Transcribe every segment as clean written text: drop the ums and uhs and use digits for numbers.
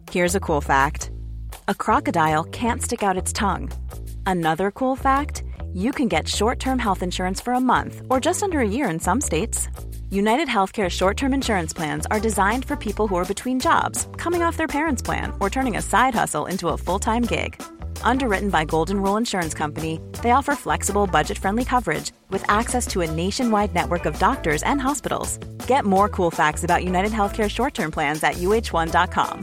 Here's a cool fact. A crocodile can't stick out its tongue. Another cool fact, you can get short-term health insurance for a month or just under a year in some states. United Healthcare short-term insurance plans are designed for people who are between jobs, coming off their parents' plan, or turning a side hustle into a full-time gig. Underwritten by Golden Rule Insurance Company, they offer flexible, budget-friendly coverage with access to a nationwide network of doctors and hospitals. Get more cool facts about United Healthcare short-term plans at uh1.com.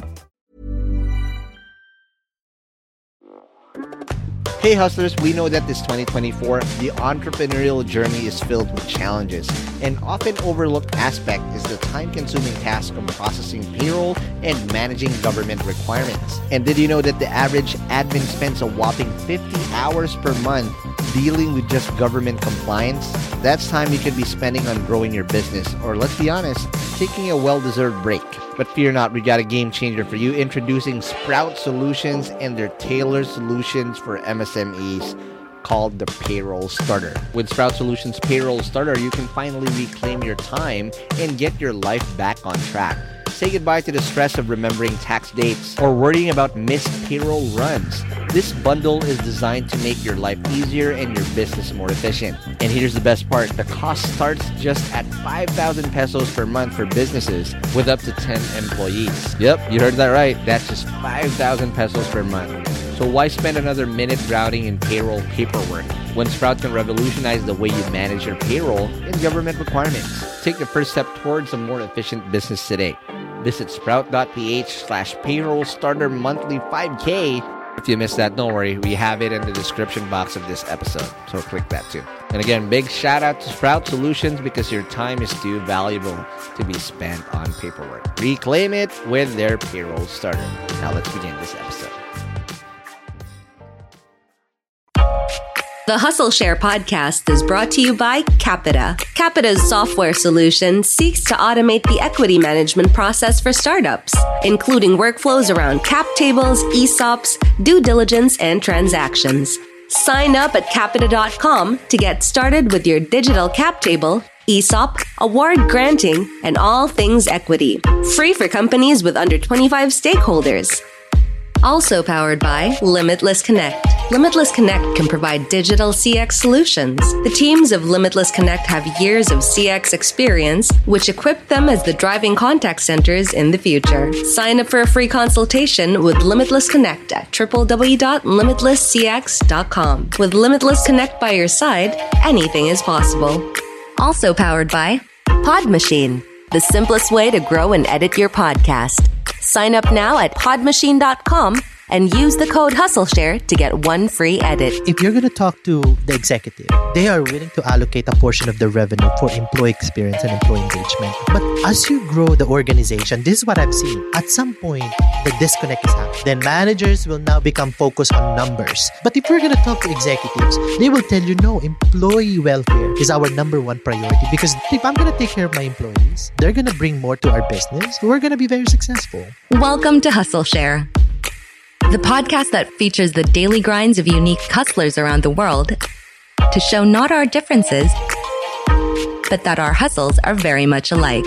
Hey hustlers, we know that this 2024, the entrepreneurial journey is filled with challenges. An often overlooked aspect is the time-consuming task of processing payroll and managing government requirements. And did you know that the average admin spends a whopping 50 hours per month dealing with just government compliance? That's time you could be spending on growing your business, or let's be honest, taking a well-deserved break. But fear not, we got a game changer for you, introducing Sprout Solutions and their tailored solutions for MSMEs called the Payroll Starter. With Sprout Solutions Payroll Starter, you can finally reclaim your time and get your life back on track. Say goodbye to the stress of remembering tax dates or worrying about missed payroll runs. This bundle is designed to make your life easier and your business more efficient. And here's the best part. The cost starts just at 5,000 pesos per month for businesses with up to 10 employees. Yep, you heard that right. That's just 5,000 pesos per month. So why spend another minute drowning in payroll paperwork when Sprout can revolutionize the way you manage your payroll and government requirements? Take the first step towards a more efficient business today. Visit sprout.ph/payroll starter monthly 5K. If you missed that, don't worry. We have it in the description box of this episode. So click that too. And again, big shout out to Sprout Solutions because your time is too valuable to be spent on paperwork. Reclaim it with their Payroll Starter. Now let's begin this episode. The Hustle Share podcast is brought to you by Capita. Capita's software solution seeks to automate the equity management process for startups, including workflows around cap tables, ESOPs, due diligence, and transactions. Sign up at capita.com to get started with your digital cap table, ESOP, award granting, and all things equity. Free for companies with under 25 stakeholders. Also powered by Limitless Connect. Limitless Connect can provide digital CX solutions. The teams of Limitless Connect have years of CX experience, which equip them as the driving contact centers in the future. Sign up for a free consultation with Limitless Connect at www.limitlesscx.com. With Limitless Connect by your side, anything is possible. Also powered by Pod Machine, the simplest way to grow and edit your podcast. Sign up now at podmachine.com and use the code HustleShare to get one free edit. If you're going to talk to the executive, they are willing to allocate a portion of the revenue for employee experience and employee engagement. But as you grow the organization, this is what I've seen. At some point, the disconnect is happening. Then managers will now become focused on numbers. But if we're going to talk to executives, they will tell you, no, employee welfare is our number one priority. Because if I'm going to take care of my employees, they're going to bring more to our business. We're going to be very successful. Welcome to Hustle Share, the podcast that features the daily grinds of unique hustlers around the world to show not our differences, but that our hustles are very much alike.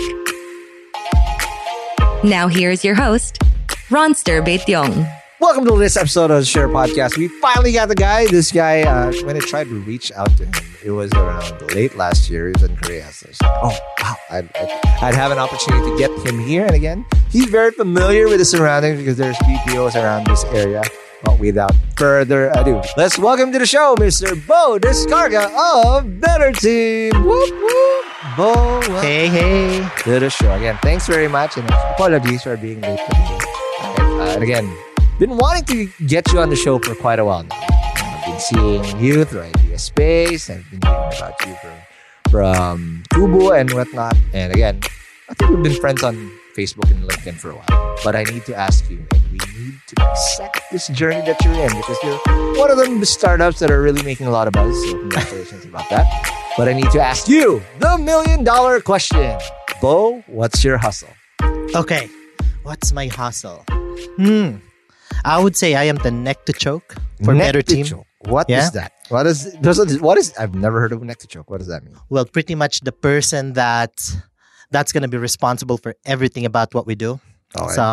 Now here's your host, Ronster Baetiong. Welcome to this episode of the Share Podcast. We finally got the guy. This guy, when I tried to reach out to him, it was around late last year. He was in Korea. So I was like, oh, wow. I'd have an opportunity to get him here. And again, he's very familiar with the surroundings because there's BPOs around this area. But without further ado, let's welcome to the show, Mr. Bo Descarga of Better Team. Whoop, whoop. Bo, Hey. to the show. Again, thanks very much. And apologies for being late today. And again, been wanting to get you on the show for quite a while now. I've been seeing you through Idea Space. I've been hearing about you from Kubo and whatnot. And again, I think we've been friends on Facebook and LinkedIn for a while. But I need to ask you, and we need to dissect this journey that you're in because you're one of the startups that are really making a lot of buzz. So congratulations about that. But I need to ask you the $1 million question. Bo, what's your hustle? Okay, what's my hustle? I would say I am the neck to choke for Better Team. What is that? What is? I've never heard of neck to choke. What does that mean? Well, pretty much the person that's going to be responsible for everything about what we do. Oh, so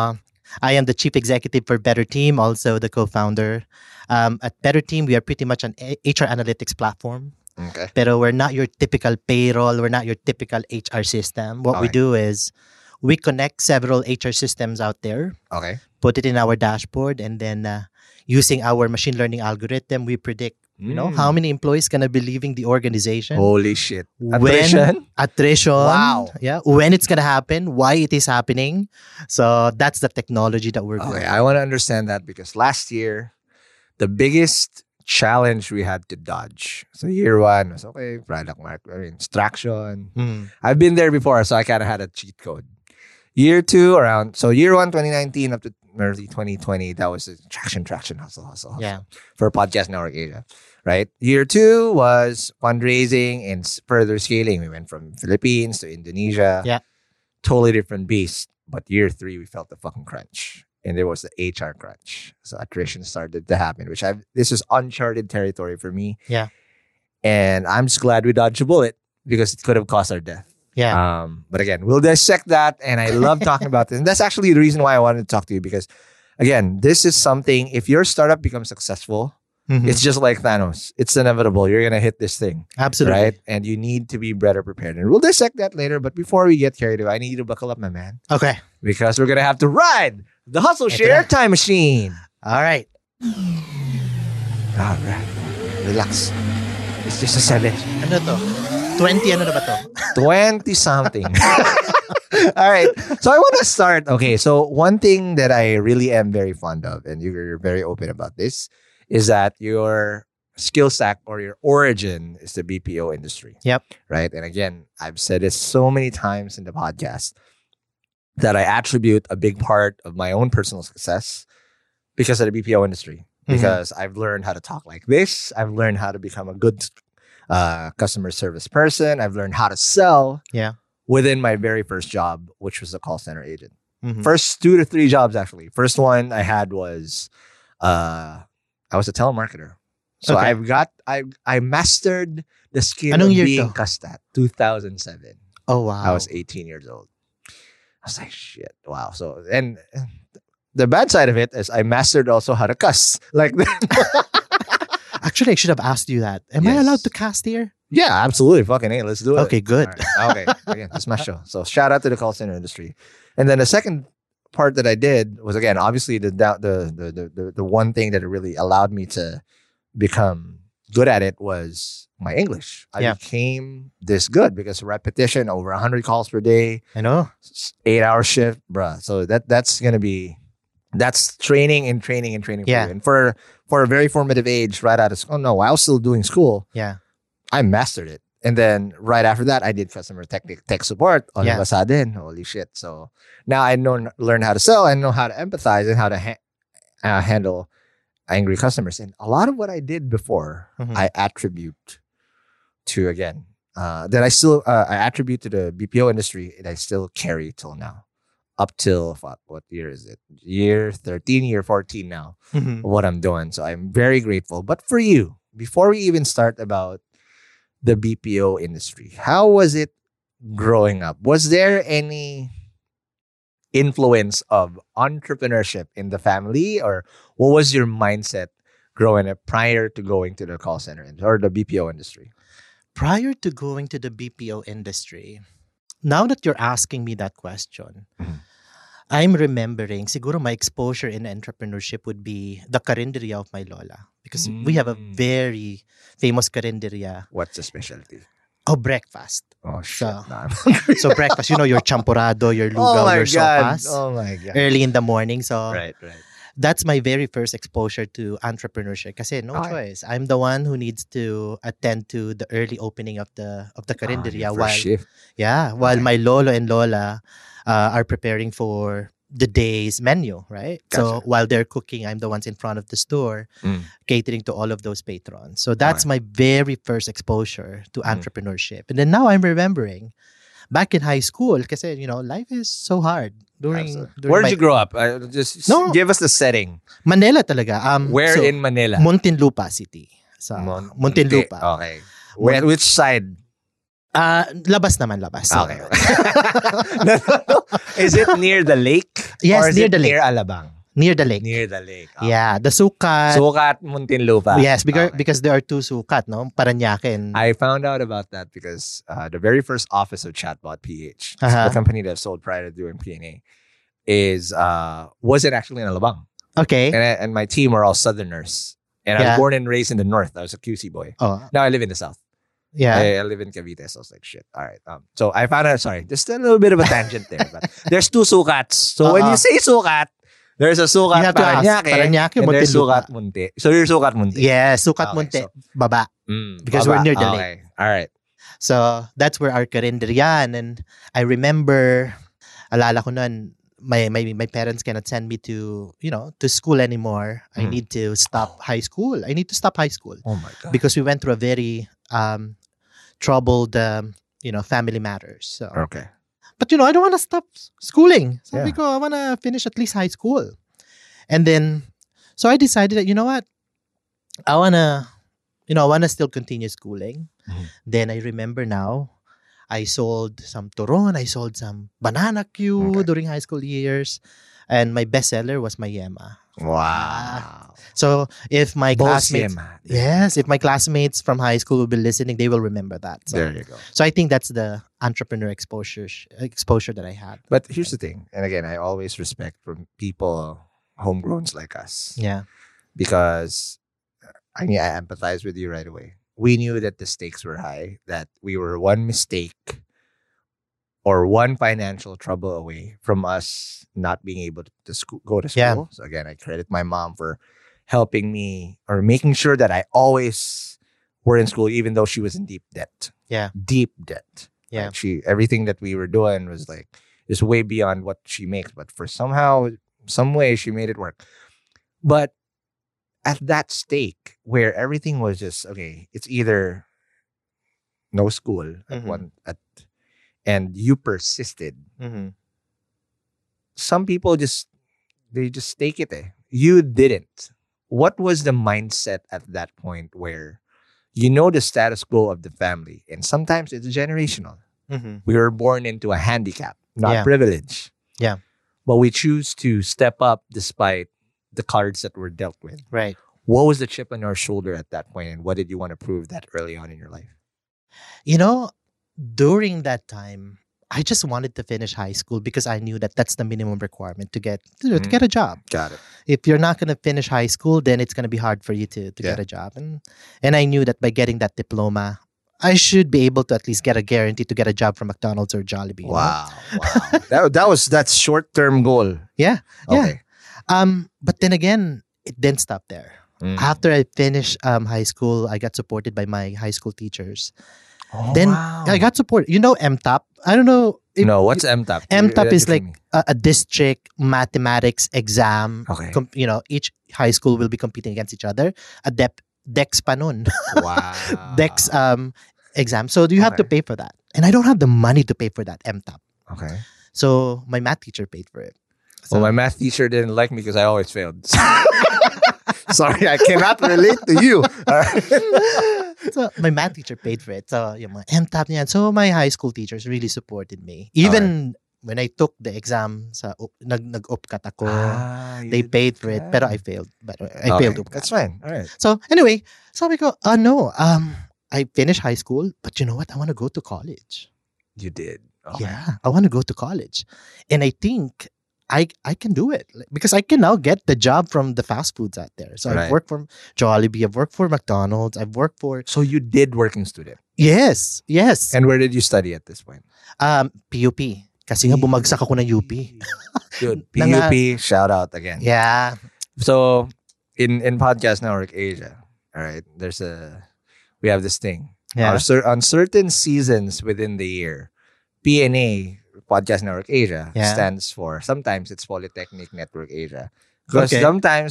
I am the chief executive for Better Team, also the co-founder. At Better Team, we are pretty much an HR analytics platform. Okay. Pero we're not your typical payroll. We're not your typical HR system. What we Okay. do is we connect several HR systems out there, Okay. put it in our dashboard, and then using our machine learning algorithm, we predict, how many employees gonna be leaving the organization. Holy shit. When attrition. Wow. Yeah. When it's gonna happen, why it is happening. So that's the technology that we're Okay, doing. I want to understand that because last year, the biggest challenge we had to dodge. So year one was okay, product market, extraction. Mm. I've been there before, so I kind of had a cheat code. Year two, year one, 2019 up to early 2020, that was traction, hustle. Yeah. For Podcast Network Asia, right? Year two was fundraising and further scaling. We went from Philippines to Indonesia. Yeah. Totally different beast. But year three, we felt the fucking crunch. And there was the HR crunch. So attrition started to happen, this is uncharted territory for me. Yeah. And I'm just glad we dodged a bullet because it could have caused our death. Yeah. But again, we'll dissect that. And I love talking about this. And that's actually the reason why I wanted to talk to you because, again, this is something, if your startup becomes successful, Mhm. it's just like Thanos. It's inevitable. You're going to hit this thing. Absolutely. Right? And you need to be better prepared. And we'll dissect that later. But before we get carried away, I need you to buckle up, my man. Okay. Because we're going to have to ride the Hustle Ito Share na. Time Machine. All right. All right. Relax. It's just a 7. Ano to? 20 ano na ba to? 20 something. All right. So I want to start. Okay. So one thing that I really am very fond of, and you're very open about this, is that your skill stack or your origin is the BPO industry. Yep. Right. And again, I've said this so many times in the podcast that I attribute a big part of my own personal success because of the BPO industry. Because I've learned how to talk like this. I've learned how to become a good customer service person. I've learned how to sell within my very first job, which was a call center agent. Mhm. First 2 to 3 jobs, actually. First one I had was I was a telemarketer. So Okay. I mastered the skill Anong of year being to? Kastat. 2007. Oh, wow. I was 18 years old. I was like, shit, wow. So, and the bad side of it is I mastered also how to cuss. Like, Actually, I should have asked you that. Am I Yes. allowed to cast here? yeah, absolutely. Fucking hey, let's do it. Okay, good. All right. Okay, again, this is my show. So shout out to the call center industry. And then the second part that I did was, again, obviously the one thing that really allowed me to become good at it was my English. I became this good because repetition, over 100 calls per day, I know. 8-hour shift, bruh. So that's training and training and training. Yeah. For you. And for a very formative age, right out of school, no, I was still doing school. Yeah. I mastered it. And then right after that, I did customer tech support on Basa din. Holy shit. So now I learn how to sell. I know how to empathize and how to handle angry customers. And a lot of what I did before, I attribute to, again, that I attribute to the BPO industry and I still carry till now. Up till what year is it? Year 13, year 14 now of what I'm doing. So I'm very grateful. But for you, before we even start about the BPO industry, how was it growing up? Was there any influence of entrepreneurship in the family, or what was your mindset growing up prior to going to the call center or the BPO industry? Prior to going to the BPO industry, now that you're asking me that question, I'm remembering, siguro my exposure in entrepreneurship would be the karinderya of my lola. Because we have a very famous karinderya. What's the specialty? Oh, breakfast. Oh, shit. So- Nah, I'm hungry. So breakfast, your champurrado, your lugaw, your sopas. Oh my God. Early in the morning. So Right. that's my very first exposure to entrepreneurship. Kasi no Okay. choice. I'm the one who needs to attend to the early opening of the karinderya First shift. while Okay. my lolo and lola are preparing for the day's menu, right? So Gotcha. while they're cooking, I'm the ones in front of the store catering to all of those patrons. So that's Okay. my very first exposure to entrepreneurship. And then now I'm remembering back in high school, kasi life is so hard during Where did my- you grow up? Just No. give us the setting. Manila talaga. Where so, in Manila? Muntinlupa City. Sa Muntinlupa. Okay. Which side? Labas naman, labas. So, Okay. No. Is it near the lake? Yes, or is near it the lake. near Alabang? Near the lake. Near the lake. Okay. Yeah, the Sukat. Sukat, Muntinlupa. Yes, because Okay. because there are two Sukat, no? Paranaque and I found out about that because the very first office of Chatbot PH, Uh-huh. the company that sold prior to doing P&A, wasn't actually in Alabang. okay. And my team were all Southerners. And I Yeah. was born and raised in the North. I was a QC boy. Oh, Now I live in the South. yeah. I live in Cavite. So I was like, shit. All right. So I found out, sorry, just a little bit of a tangent there. But there's two Sukats. So when you say Sukat, there's a Sukat You have to ask, Paranaque, and there's Muntinlupa. Sukat Munti. So you're Sukat Munti. Yeah, Sukat Okay, Munti, so- baba. Because Baba. we're near the lake. Okay. All right. So, that's where our calendar yan. And I remember, alala ko nun, my parents cannot send me to, to school anymore. I Mm. need to stop high school. I need to stop high school. Oh my God. Because we went through a very troubled, family matters. So, Okay. but I don't want to stop schooling. So Yeah. I want to finish at least high school. And then, so I decided that, you know what? I want to still continue schooling. Mhm. Then I remember now, I sold some turon, I sold some banana Q Okay. during high school years. And my bestseller was my Yema. Wow. So if my Boss classmates, Yema. yes, if my classmates from high school will be listening, they will remember that. So, There you go. so I think that's the entrepreneur exposure that I had. But here's the thing. And again, I always respect from people, homegrowns like us. Yeah. Because I empathize with you right away. We knew that the stakes were high, that we were one mistake or one financial trouble away from us not being able to go to school. Yeah. So again, I credit my mom for helping me or making sure that I always were in school, even though she was in deep debt. Yeah. Deep debt. Yeah. Like everything that we were doing was like is way beyond what she makes. But for some way, she made it work. But at that stake where everything was just okay, it's either no school Mhm. and you persisted. Mm-hmm. Some people they just stake it. You didn't. What was the mindset at that point where the status quo of the family, and sometimes it's generational. Mm-hmm. We were born into a handicap, not Yeah. privilege. Yeah. But we choose to step up despite the cards that were dealt with. Right. What was the chip on your shoulder at that point, and what did you want to prove that early on in your life? During that time, I just wanted to finish high school because I knew that that's the minimum requirement to get to get a job. Got it. If you're not going to finish high school, then it's going to be hard for you to Yeah. get a job. And I knew that by getting that diploma, I should be able to at least get a guarantee to get a job from McDonald's or Jollibee. Wow. Wow. That's short term goal. Yeah. Okay. But then again, it didn't stop there. Mm. After I finished high school, I got supported by my high school teachers. Oh, Then wow. I got support. MTAP. I don't know. No, what's MTAP? MTAP is like me. a district mathematics exam. Okay. Each high school will be competing against each other. A DEX pa nun. Wow. DEX exam. So you have to Okay. pay for that. And I don't have the money to pay for that MTAP. Okay. So my math teacher paid for it. Well, my math teacher didn't like me because I always failed. Sorry, I cannot relate to you. All right. So my math teacher paid for it. So yung mga MTAP niyan. So my high school teachers really supported me. Even when I took the exam nag-upkat ako, they paid for it. Pero I failed. But I failed upkat. That's fine. All right. So anyway, sabi ko, no, I finished high school, but you know what? I want to go to college. You did. Okay. Yeah, I want to go to college. And I think I can do it because I can now get the job from the fast foods out there. So Right. I've worked for Jollibee, I've worked for McDonald's, I've worked for So you did working student. Yes. And where did you study at this point? PUP. Kasi nga bumagsak ako ng UP. Dude, Nanga- PUP, shout out again. Yeah. So in Podcast Network Asia, all right, we have this thing. Yeah. On certain seasons within the year, PNA, Podcast Network Asia, Yeah. stands for, sometimes it's Polytechnic Network Asia. Because Okay. sometimes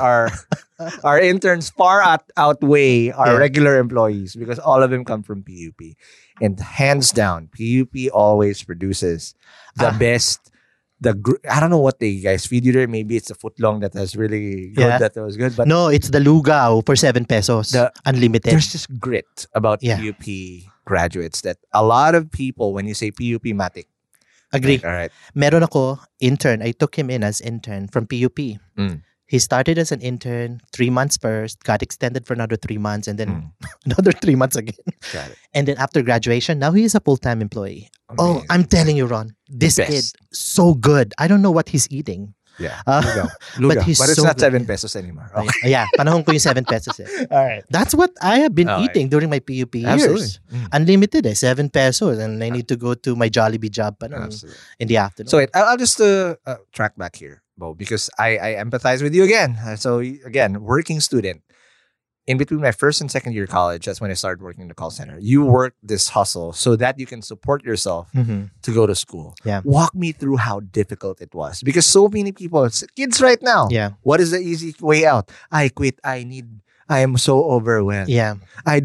our interns far outweigh our Yeah. regular employees because all of them come from PUP. And hands down, PUP always produces the best. I don't know what they guys feed you there. Maybe it's a footlong that has really good, Yeah. that was good. But No, it's the lugaw for 7 pesos. The- Unlimited. there's this grit about Yeah. PUP graduates that a lot of people, when you say PUP Matic, Agree. all right. Meron ako intern. I took him in as intern from PUP. Mm. He started as an intern 3 months first, got extended for another 3 months, and then another 3 months again. Got it. And then after graduation, now he is a full-time employee. Oh, Amazing. I'm telling you, Ron, this Best. kid, so good. I don't know what he's eating. Yeah. Uh, Luga. but he's it's so not good. 7 pesos anymore. Okay. Yeah, panahon ko yung 7 pesos eh. All right. That's what I have been Okay. eating during my PUP years. Absolutely. Mm. Unlimited 7 pesos. And I need to go to my Jollibee job pa nun Absolutely. in the afternoon. So wait, I'll just track back here, Bo, because I empathize with you again. So again, working student. In between my first and second year college, that's when I started working in the call center. You worked this hustle so that you can support yourself Mhm. to go to school. Yeah. Walk me through how difficult it was. Because so many people, kids right now, Yeah. what is the easy way out? I quit. I am so overwhelmed. Yeah. I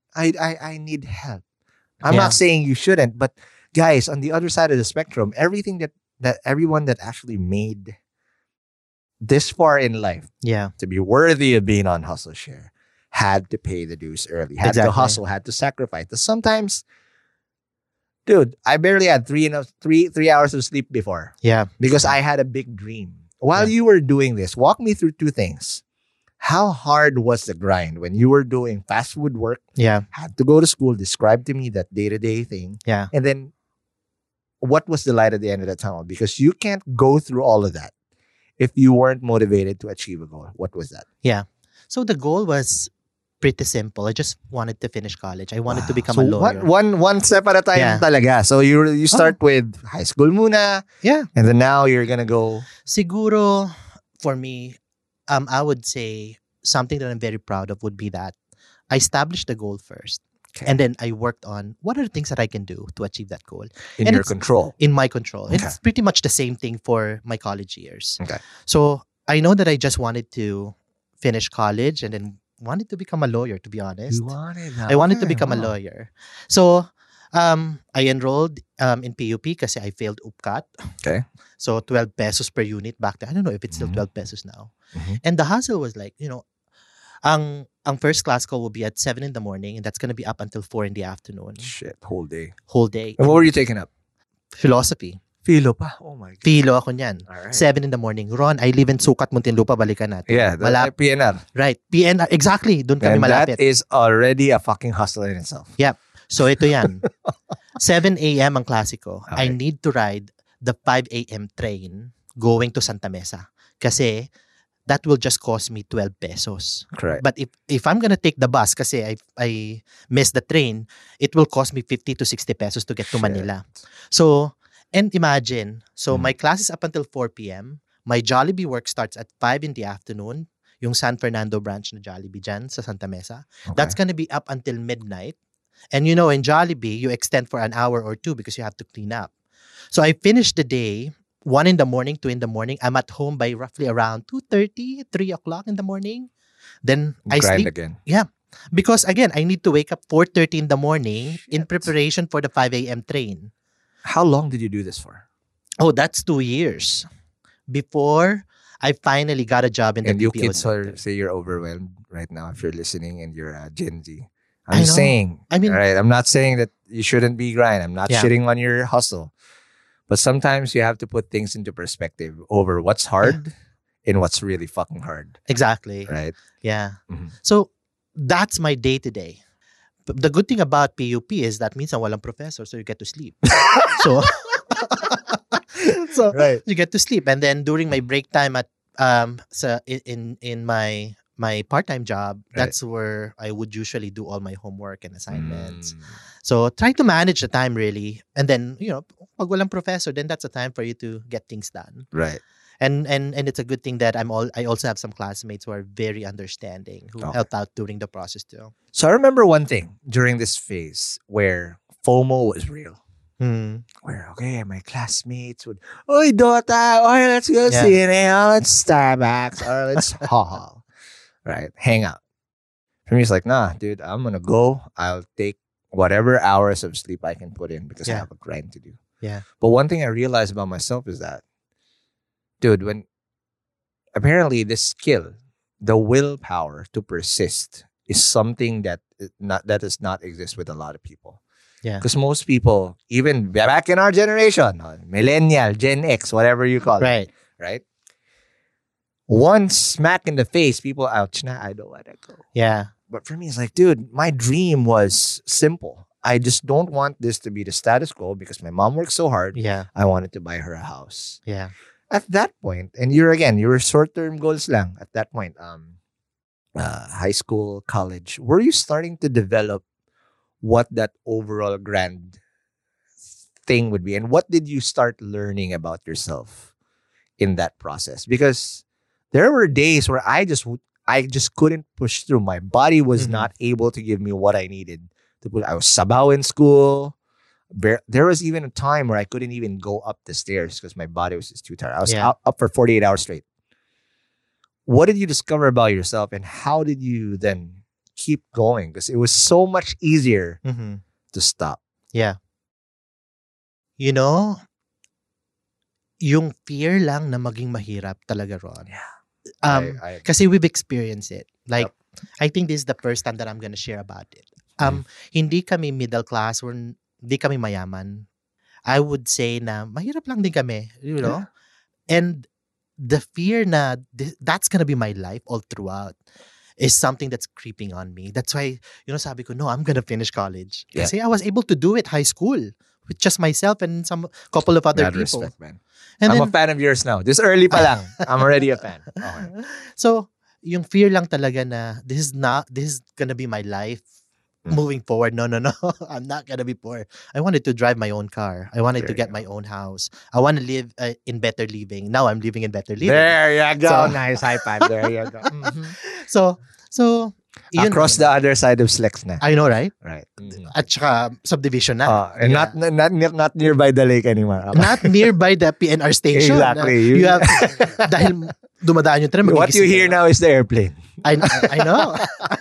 need help. I'm Yeah. not saying you shouldn't, but guys, on the other side of the spectrum, everything that everyone that actually made this far in life Yeah. to be worthy of being on Hustle Share had to pay the dues early, had to Exactly. hustle, had to sacrifice. Sometimes, dude, I barely had three hours of sleep before Yeah. because I had a big dream. While you were doing this, walk me through two things. How hard was the grind when you were doing fast food work, Yeah. had to go to school, describe to me that day-to-day thing, Yeah. and then what was the light at the end of the tunnel? Because you can't go through all of that if you weren't motivated to achieve a goal. What was that? Yeah. So the goal was pretty simple. I just wanted to finish college. I wanted to become So a lawyer. one step at a time Yeah. talaga. So you start with high school muna, Yeah. and then now you're gonna go. Siguro, for me, I would say something that I'm very proud of would be that I established the goal first. Okay. And then I worked on what are the things that I can do to achieve that goal in and your it's- control. in my control. Okay. It's pretty much the same thing for my college years. Okay. So I know that I just wanted to finish college and then wanted to become a lawyer, to be honest. I wanted to become a lawyer. So I enrolled in PUP kasi I failed UPCAT. Okay. So 12 pesos per unit back then. I don't know if it's still Mhm. 12 pesos now. Mhm. And the hustle was like, ang first class ko will be at 7 in the morning and that's going to be up until 4 in the afternoon. Shit, whole day. Whole day. And what were you taking up? Philosophy. Philo pa. Oh my god. Philo ako niyan. All right. 7 in the morning. Ron, I live in Sukat, Muntinlupa, balikan natin. Yeah, the PNR. Right. PNR. Exactly. Doon kami And malapit. that is already a fucking hustle in itself. So ito yan. 7 a.m. ang klasiko. I Okay. need to ride the 5 a.m. train going to Santa Mesa. Kasi that will just cost me 12 pesos. Correct. But if I'm gonna take the bus kasi I miss the train, it will cost me 50 to 60 pesos to get to Shit. Manila. So, and imagine, Mm. my class is up until 4 p.m. My Jollibee work starts at 5 in the afternoon. Yung San Fernando branch na Jollibee dyan sa Santa Mesa. Okay. That's gonna be up until midnight. And in Jollibee, you extend for an hour or two because you have to clean up. So I finished the day 1 in the morning, 2 in the morning. I'm at home by roughly around 2:30, 3 o'clock in the morning. Then I grind sleep. again. Because again, I need to wake up 4:30 in the morning in preparation for the 5 a.m. train. How long did you do this for? Oh, that's 2 years. Before I finally got a job in the And you BPO kids sector. say you're overwhelmed right now if you're listening and you're Gen Z. I I'm know. saying, I mean- all right, I'm not saying that you shouldn't be grind. I'm not Yeah. shitting on your hustle. But sometimes you have to put things into perspective over what's hard and what's really fucking hard, Exactly. right? Yeah. Mhm. So that's my day to day. The good thing about PUP is that minsan walang professor, so you get to sleep. so Right. you get to sleep, and then during my break time at in my part-time job, Right. that's where I would usually do all my homework and assignments. Mm. So try to manage the time really, and then pag walang professor, then that's a time for you to get things done. Right. And it's a good thing that I also have some classmates who are very understanding, who Okay. help out during the process too. So I remember one thing during this phase where FOMO was real. Where, okay, my classmates would, Oy, Dota, oy, let's go Yeah. cine, oh, let's Starbucks, or let's haul. Right? Hang out. For me, it's like, nah, dude, I'm going to go. I'll take whatever hours of sleep I can put in because I Yeah. have a grind to do. Yeah. But one thing I realized about myself is that, dude, when apparently this skill, the willpower to persist is something that does not exist with a lot of people. Yeah. Because most people, even back in our generation, millennial, Gen X, whatever you call it, right? One smack in the face, people, ouch, na, I don't want to go. Yeah. But for me, it's like, dude, my dream was simple. I just don't want this to be the status quo because my mom worked so hard. Yeah. I wanted to buy her a house. Yeah. At that point, and you're short-term goals lang at that point, high school, college, were you starting to develop what that overall grand thing would be? And what did you start learning about yourself in that process? Because there were days where I just couldn't push through. My body was not able to give me what I needed to put. I was sabaw in school. There was even a time where I couldn't even go up the stairs because my body was just too tired. I was up for 48 hours straight. What did you discover about yourself, and how did you then keep going? Because it was so much easier to stop. Yeah. You know, yung fear lang na maging mahirap talaga, Ron. Yeah. Kasi we've experienced it. Like, I think this is the first time that I'm gonna share about it. Hindi kami middle class or hindi kami mayaman. I would say na mahirap lang din kami, you know? And the fear na that's gonna be my life all throughout is something that's creeping on me. That's why, you know, sabi ko, no, I'm gonna finish college. Kasi I was able to do it high school with just myself and some couple of other people. Respect, man. And I'm a fan of yours now. This early pa lang. I'm already a fan. Okay. So, yung fear lang talaga na this is gonna be my life moving forward. No. I'm not gonna be poor. I wanted to drive my own car. I wanted to get my own house. I want to live in better living. Now I'm living in better living. There you go. So, nice high five. There you go. So yun across the other side of Slex na. I know, right? Right. At saka subdivision na. And not nearby the lake anymore. Not nearby the PNR station. Exactly. You have, dahil dumadaan yung tren. What you hear now is the airplane. I know.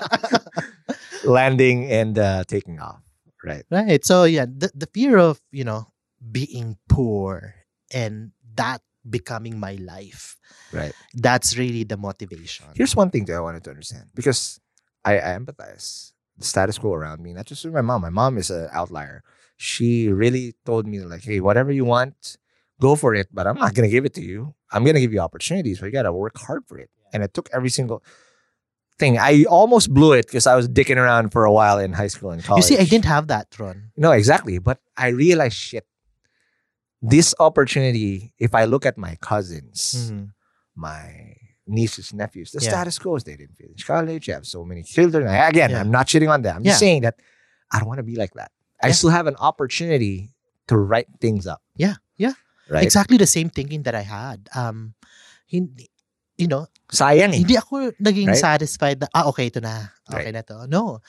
Landing and taking off. Right. Right. So yeah, the fear of, you know, being poor and that becoming my life. Right. That's really the motivation. Here's one thing that I wanted to understand, because I empathize the status quo around me, not just with my mom. My mom is an outlier. She really told me, like, hey, whatever you want, go for it, but I'm not going to give it to you. I'm going to give you opportunities, but you got to work hard for it. And I took every single thing. I almost blew it because I was dicking around for a while in high school and college. You see, I didn't have that, Ron. No, exactly. But I realized, shit, this opportunity, if I look at my cousins, my nieces, nephews, the status quo is they didn't finish college. You have so many children. I'm not shitting on them. I'm just saying that I don't want to be like that. I still have an opportunity to write things up. Yeah. Right? Exactly the same thinking that I had. Hindi, you know, sayang eh. Hindi ako naging satisfied na, okay, ito na. Okay na to. No.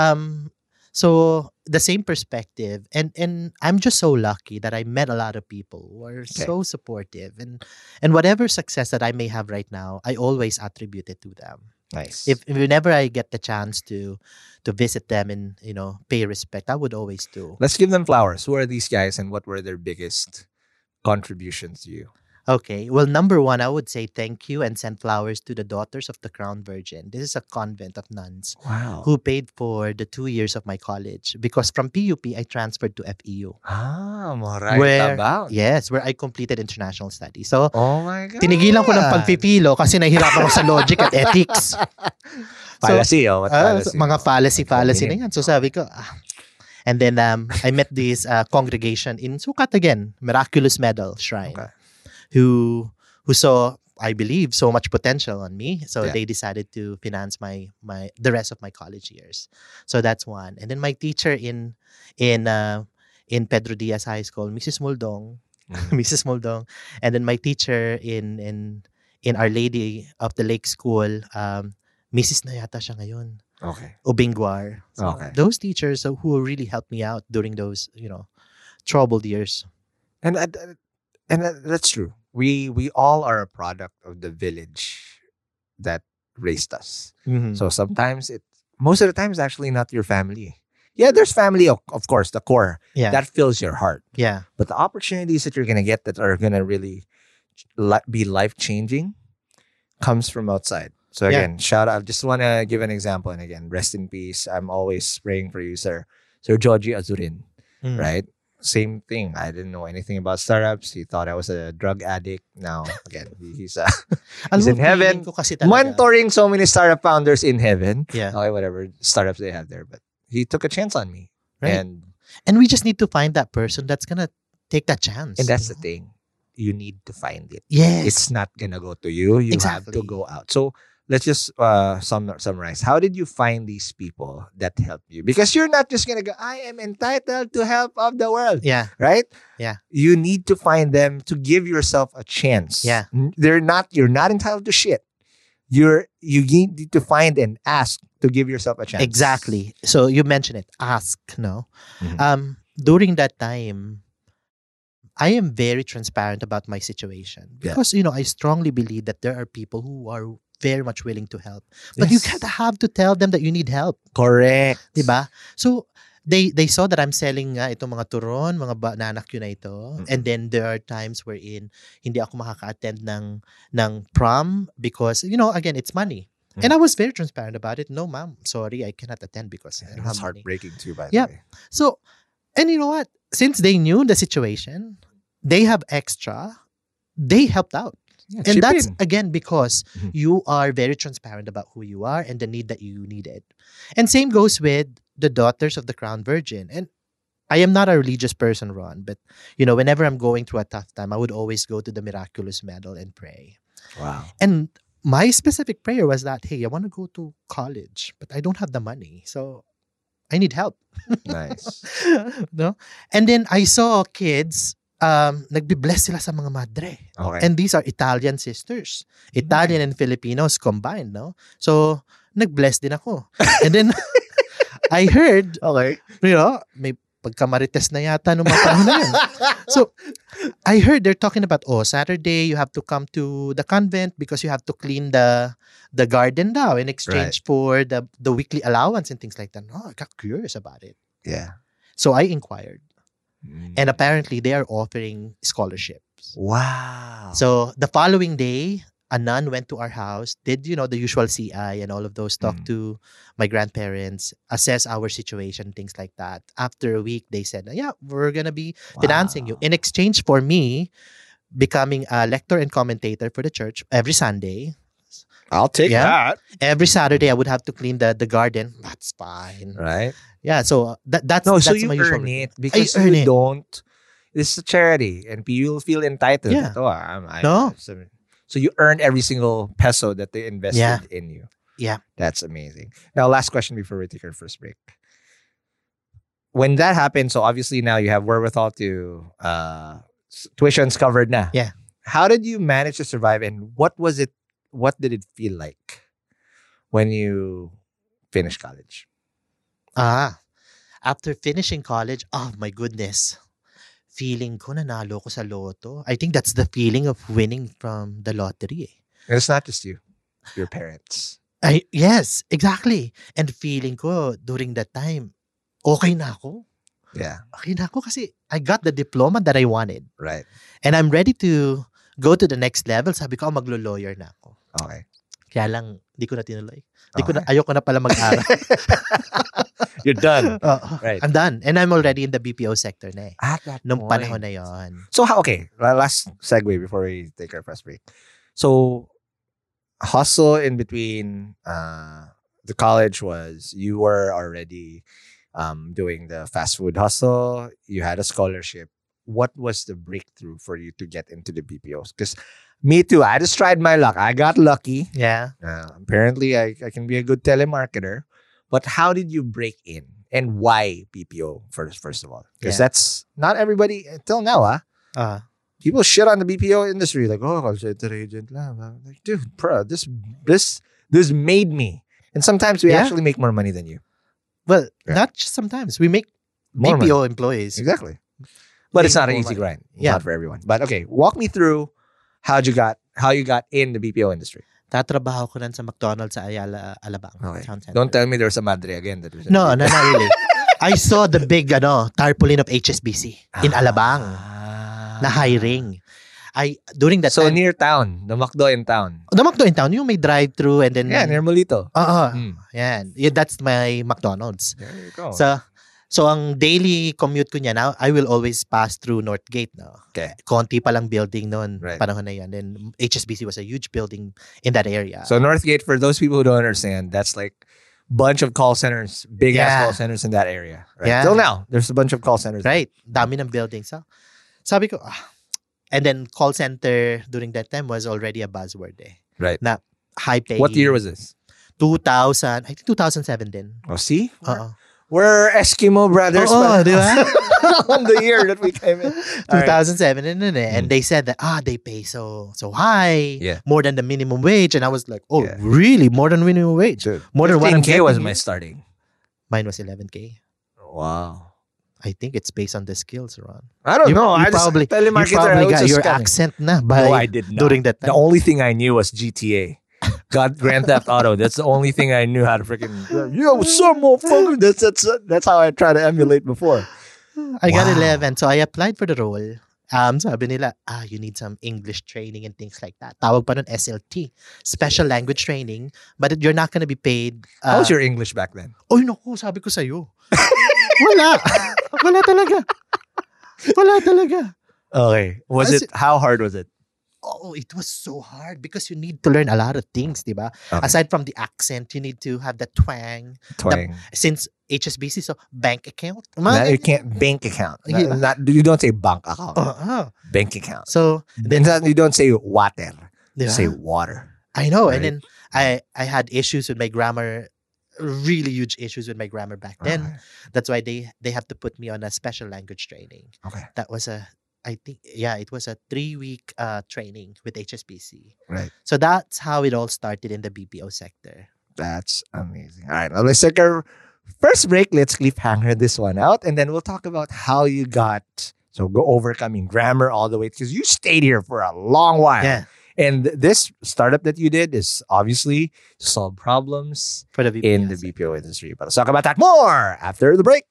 So the same perspective, and I'm just so lucky that I met a lot of people who are so supportive, and whatever success that I may have right now, I always attribute it to them. Nice. If whenever I get the chance to visit them and, you know, pay respect, I would always do. Let's give them flowers. Who are these guys, and what were their biggest contributions to you? Okay. Well, number one, I would say thank you and send flowers to the Daughters of the Crown Virgin. This is a convent of nuns who paid for the 2 years of my college, because from PUP, I transferred to FEU. Moray Tabang. Yes, where I completed international studies. So, oh my God. Tinigilan ko ng pagpipilo kasi nahihirapan ako sa logic at ethics. Fallacy, what fallacy? Mga fallacy na yan. So sabi ko, And then I met this congregation in Sucat again, Miraculous Medal Shrine. Okay. Who saw, I believe, so much potential on me. So they decided to finance my the rest of my college years. So that's one. And then my teacher in Pedro Diaz High School, Mrs. Muldong, Mrs. Muldong. And then my teacher in Our Lady of the Lake School, Mrs. na yata siya ngayon. Okay. Obingguar. So those teachers who really helped me out during those, troubled years. And that's true. We all are a product of the village that raised us. Mm-hmm. So sometimes most of the time it's actually not your family. Yeah, there's family, of course, the core. Yeah. That fills your heart. Yeah. But the opportunities that you're going to get that are going to really be life-changing comes from outside. So again, shout out. Just want to give an example. And again, rest in peace. I'm always praying for you, sir. Sir Georgie Azurin. right? Same thing. I didn't know anything about startups. He thought I was a drug addict. Now, again, he's Alam mo, in heaven, feeling ko kasi talaga. mentoring so many startup founders in heaven. Yeah. Okay, whatever startups they have there. But he took a chance on me. Right. And And we just need to find that person that's gonna take that chance. that's you the know? thing. You need to find it. Yes. It's not gonna go to you. You have to Exactly. go out. So let's just summarize. How did you find these people that help you? Because you're not just gonna go, I am entitled to help of the world. Yeah. Right? Yeah. You need to find them to give yourself a chance. Yeah. You're not entitled to shit. You need to find and ask to give yourself a chance. Exactly. So you mentioned it. Ask, no? Mhm. During that time, I am very transparent about my situation Yeah. because I strongly believe that there are people who are very much willing to help, but you Yes. gotta have to tell them that you need help, Correct. diba? So they saw that I'm selling nga itong mga turon, mga banana Q na ito, and then there are times wherein hindi ako makaka-attend ng prom because again it's money. And I was very transparent about it. No, ma'am, sorry, I cannot attend because I don't That's have money. heartbreaking too, by Yeah. the way. So, and you know what? Since they knew the situation, they have extra, they helped out. Yeah, And chip that's in. again because Mhm. you are very transparent about who you are and the need that you needed. And same goes with the daughters of the Crown Virgin. And I am not a religious person, Ron, but whenever I'm going through a tough time, I would always go to the Miraculous Medal and pray. Wow. And my specific prayer was that, hey, I want to go to college, but I don't have the money. So I need help. Nice. No? And then I saw kids, nagbe-bless sila sa mga madre. Okay. And these are Italian sisters. Italian and Filipinos combined, no? So, nag-bless din ako. And then, I heard, okay. may pagkamarites na yata nung mga panahon na yun. So, I heard they're talking about, Saturday, you have to come to the convent because you have to clean the garden daw in exchange for the weekly allowance and things like that. No, I got curious about it. Yeah. So, I inquired. Mm. And apparently, they are offering scholarships. Wow. So, the following day, a nun went to our house, did, the usual CI and all of those, talk to my grandparents, assess our situation, things like that. After a week, they said, yeah, we're going to be financing you. In exchange for me becoming a lector and commentator for the church every Sunday. I'll take Yeah. that. Every Saturday, I would have to clean the garden. That's fine. Right? Yeah, so that's No, so that's you my usual earn routine. it because I earn you it. don't. This is a charity, and you'll feel entitled. Yeah. Ito, No. So you earn every single peso that they invested Yeah. in you. Yeah. That's amazing. Now, last question before we take our first break. When that happened, so obviously now you have wherewithal to tuition's covered na. Yeah. How did you manage to survive, and what was it? What did it feel like when you finished college? After finishing college, oh my goodness. Feeling ko nanalo ko sa loto. I think that's the feeling of winning from the lottery. And it's not just you, your parents. Yes, exactly. And feeling ko during that time, okay na ako. Yeah, Okay na ako kasi I got the diploma that I wanted. right. And I'm ready to go to the next level. Sabi ko, maglo-lawyer na ako. Okay. Kaya lang, di ko na tinuloy. Okay. Ayoko na pala mag-aral. You're done. Right. I'm done. And I'm already in the BPO sector na eh. At that Nung point. panahon na yon. So, okay. Last segue before we take our first break. So, hustle in between the college was you were already doing the fast food hustle. You had a scholarship. What was the breakthrough for you to get into the BPOs? Because me too. I just tried my luck. I got lucky. Yeah. Apparently, I can be a good telemarketer. But how did you break in? And why BPO first of all? Because Yeah. that's not everybody until now. People shit on the BPO industry. Like, call center agent lang. I'm like, dude, bro, this made me. And sometimes we Yeah. actually make more money than you. Well, Yeah. not just sometimes. We make More BPO employees. Exactly. But it's Make not an more easy money. grind. It's Yeah. not for everyone. But okay, walk me through how you got in the BPO industry. Tatrabaho ko lang sa McDonald's sa Ayala, Alabang. Okay. Town Center. Don't tell me there's a madre again. No, not really. I saw the big tarpaulin of HSBC in Alabang na hiring. During that So time, near town, the McDo in town. the McDo in town, yung may drive-thru and then Yeah, near Molito. Oo. Mm. Yan. Yeah, that's my McDonald's. There you go. So, So, ang daily commute ko niya now, I will always pass through Northgate. No? Okay. Konti pa lang building noon. Right. Panahon na yan. And HSBC was a huge building in that area. So Northgate, for those people who don't understand, that's like bunch of call centers, big ass call centers in that area. Right? Yeah. Till now, there's a bunch of call centers. Right. Dami ng buildings. So, sabi ko, and then call center during that time was already a buzzword eh. Right. Na high paying. What year was this? 2000. I think 2007 din. Oh, see? Oo. We're Eskimo brothers. Oo, di ba? On the year that we came in. 2007 and they said that they pay so high, more than the minimum wage, and I was like, really, more than minimum wage? Dude, more than what I'm 15K getting was here? my starting. Mine was 11K. Wow. I think it's based on the skills, Ron. I don't know. You I probably, just you probably got your accent. accent na by No, I did not. during that time. The only thing I knew was GTA. Grand Theft Auto. That's the only thing I knew how to freaking. Yo, what's up, motherfucker? That's how I tried to emulate before. I got 11, so I applied for the role. Sabi nila, you need some English training and things like that. Tawag pa nun SLT, Special Language Training, but you're not gonna be paid. How was your English back then? Oy, naku, sabi ko sa'yo. Wala. Wala talaga. Wala talaga. Okay. How hard was it? Oh, it was so hard because you need to learn a lot of things, diba? Okay. Aside from the accent, you need to have the twang. Since HSBC, so bank account. You can't bank account. You don't say bank account. Bank account. So then you don't say water. You diba? say water. I know. Right? And then I had issues with my grammar, really huge issues with my grammar back then. Okay. That's why they have to put me on a special language training. Okay. That was it was a 3-week training with HSBC. Right. So that's how it all started in the BPO sector. That's amazing. All right. Now let's take our first break. Let's cliffhanger this one out. And then we'll talk about how you go overcoming grammar all the way. Because you stayed here for a long while. Yeah. And this startup that you did is obviously to solve problems For the BPO in the BPO industry. But let's talk about that more after the break.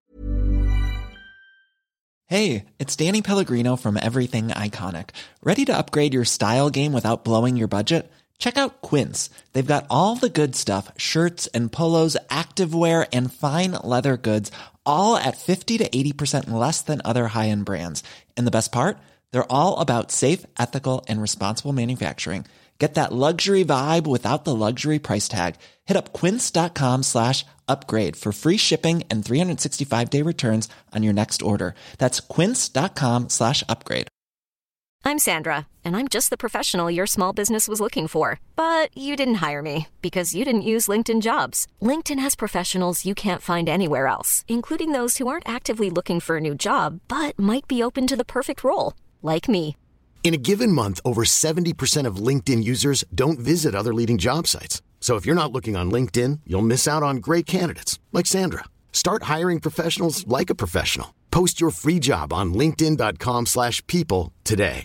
Hey, it's Danny Pellegrino from Everything Iconic. Ready to upgrade your style game without blowing your budget? Check out Quince. They've got all the good stuff, shirts and polos, activewear, and fine leather goods, all at 50 to 80% less than other high-end brands. And the best part? They're all about safe, ethical, and responsible manufacturing. Get that luxury vibe without the luxury price tag. Hit up quince.com/upgrade for free shipping and 365-day returns on your next order. That's quince.com/upgrade. I'm Sandra, and I'm just the professional your small business was looking for. But you didn't hire me because you didn't use LinkedIn Jobs. LinkedIn has professionals you can't find anywhere else, including those who aren't actively looking for a new job, but might be open to the perfect role, like me. In a given month, over 70% of LinkedIn users don't visit other leading job sites. So if you're not looking on LinkedIn, you'll miss out on great candidates like Sandra. Start hiring professionals like a professional. Post your free job on linkedin.com/people today.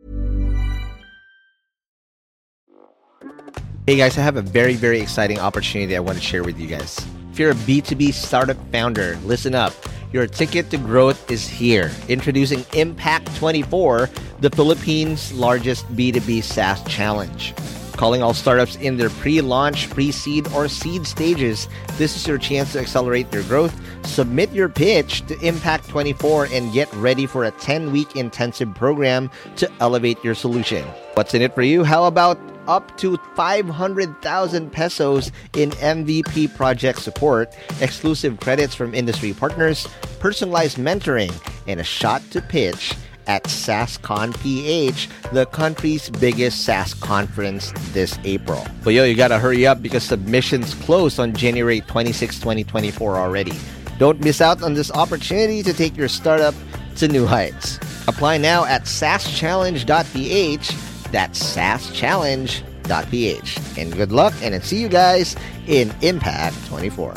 Hey guys, I have a very, very exciting opportunity I want to share with you guys. If you're a B2B startup founder, listen up. Your ticket to growth is here. Introducing Impact 24, the Philippines' largest B2B SaaS challenge. Calling all startups in their pre-launch, pre-seed, or seed stages, this is your chance to accelerate your growth. Submit your pitch to Impact 24 and get ready for a 10-week intensive program to elevate your solution. What's in it for you? How about up to 500,000 pesos in MVP project support, exclusive credits from industry partners, personalized mentoring, and a shot to pitch at SaaSCon PH, the country's biggest SaaS conference this April. But you gotta hurry up because submissions close on January 26, 2024 already. Don't miss out on this opportunity to take your startup to new heights. Apply now at SaaSchallenge.ph. That's SaaSchallenge.ph. And good luck, and I'll see you guys in Impact 24.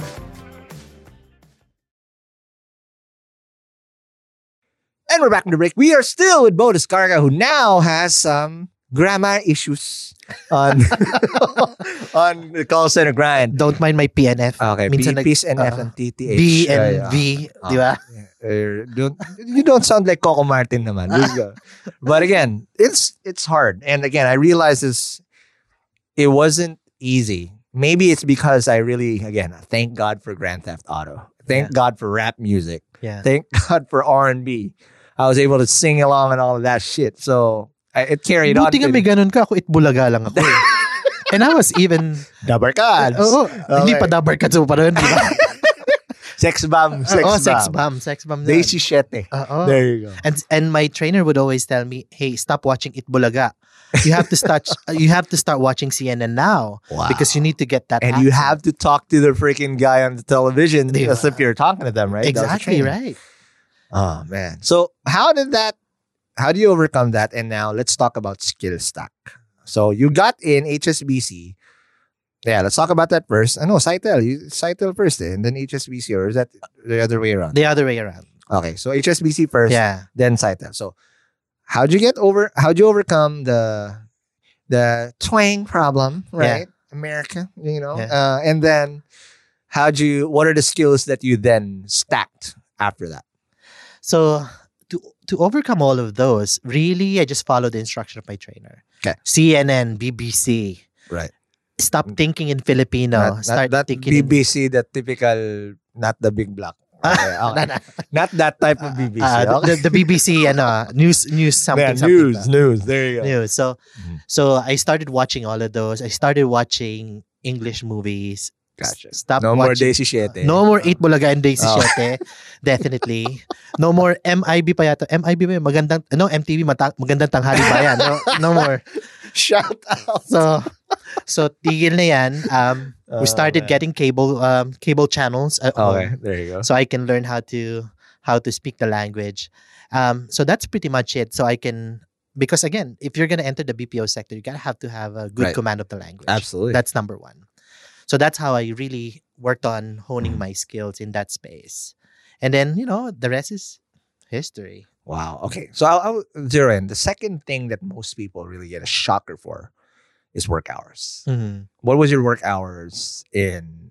And we're back in the break. We are still with Bo Descarga, who now has some grammar issues on on the call center grind. Don't mind my PNF. Okay, Minsan P's and F and TTH. B and V, di ba? You don't sound like Coco Martin naman. But again, it's hard. And again, I realize it wasn't easy. Maybe it's because I really, again, thank God for Grand Theft Auto. Thank God for rap music. Yeah. Thank God for R&B. I was able to sing along and all of that shit. So it carried on. Buti nga may ganun ka. Ako, itbulaga lang ako. And I was even... Dabarkads. Oo. Hindi pa dabarkads mo pa rin, di ba? Sex bomb. Sex bomb. Daisy Shete. There you go. And my trainer would always tell me, hey, stop watching Itbulaga. You have to start watching CNN now. Wow. Because you need to get that And accent. you have to talk to the freaking guy on the television as if you're talking to them, right? Exactly, right. Oh, man. So how do you overcome that? And now let's talk about skill stack. So you got in HSBC. Yeah, let's talk about that first. No, Cytel first and then HSBC, or is that the other way around? The other way around. Okay, so HSBC first, Yeah. then Cytel. So how'd you overcome the twang problem, right? America, Yeah. and then what are the skills that you then stacked after that? So to overcome all of those, really, I just followed the instruction of my trainer. Okay. CNN, BBC. Right. Stop thinking in Filipino. Start not thinking BBC, the typical, not the big block. Okay. Not that type of BBC. Okay. the BBC news something. News. There you go. News. So I started watching all of those. I started watching English movies. Gotcha. Stop No watching. more Daisy Shete. No more 8 Bulaga and Daisy Oh. Shete. Definitely. No more MIB pa yata. MIB ba yun? MTV magandang tanghali ba yan? No more. Shout out. So tigil na yan. We started getting cable channels at Okay, home, there you go. so I can learn how to speak the language. So that's pretty much it. So I can, because again, if you're gonna enter the BPO sector, you gotta have to have a good Right. command of the language. Absolutely. That's number one. So that's how I really worked on honing my skills in that space. And then, the rest is history. Wow. Okay. So I'll zero in. The second thing that most people really get a shocker for is work hours. Mhm. What was your work hours in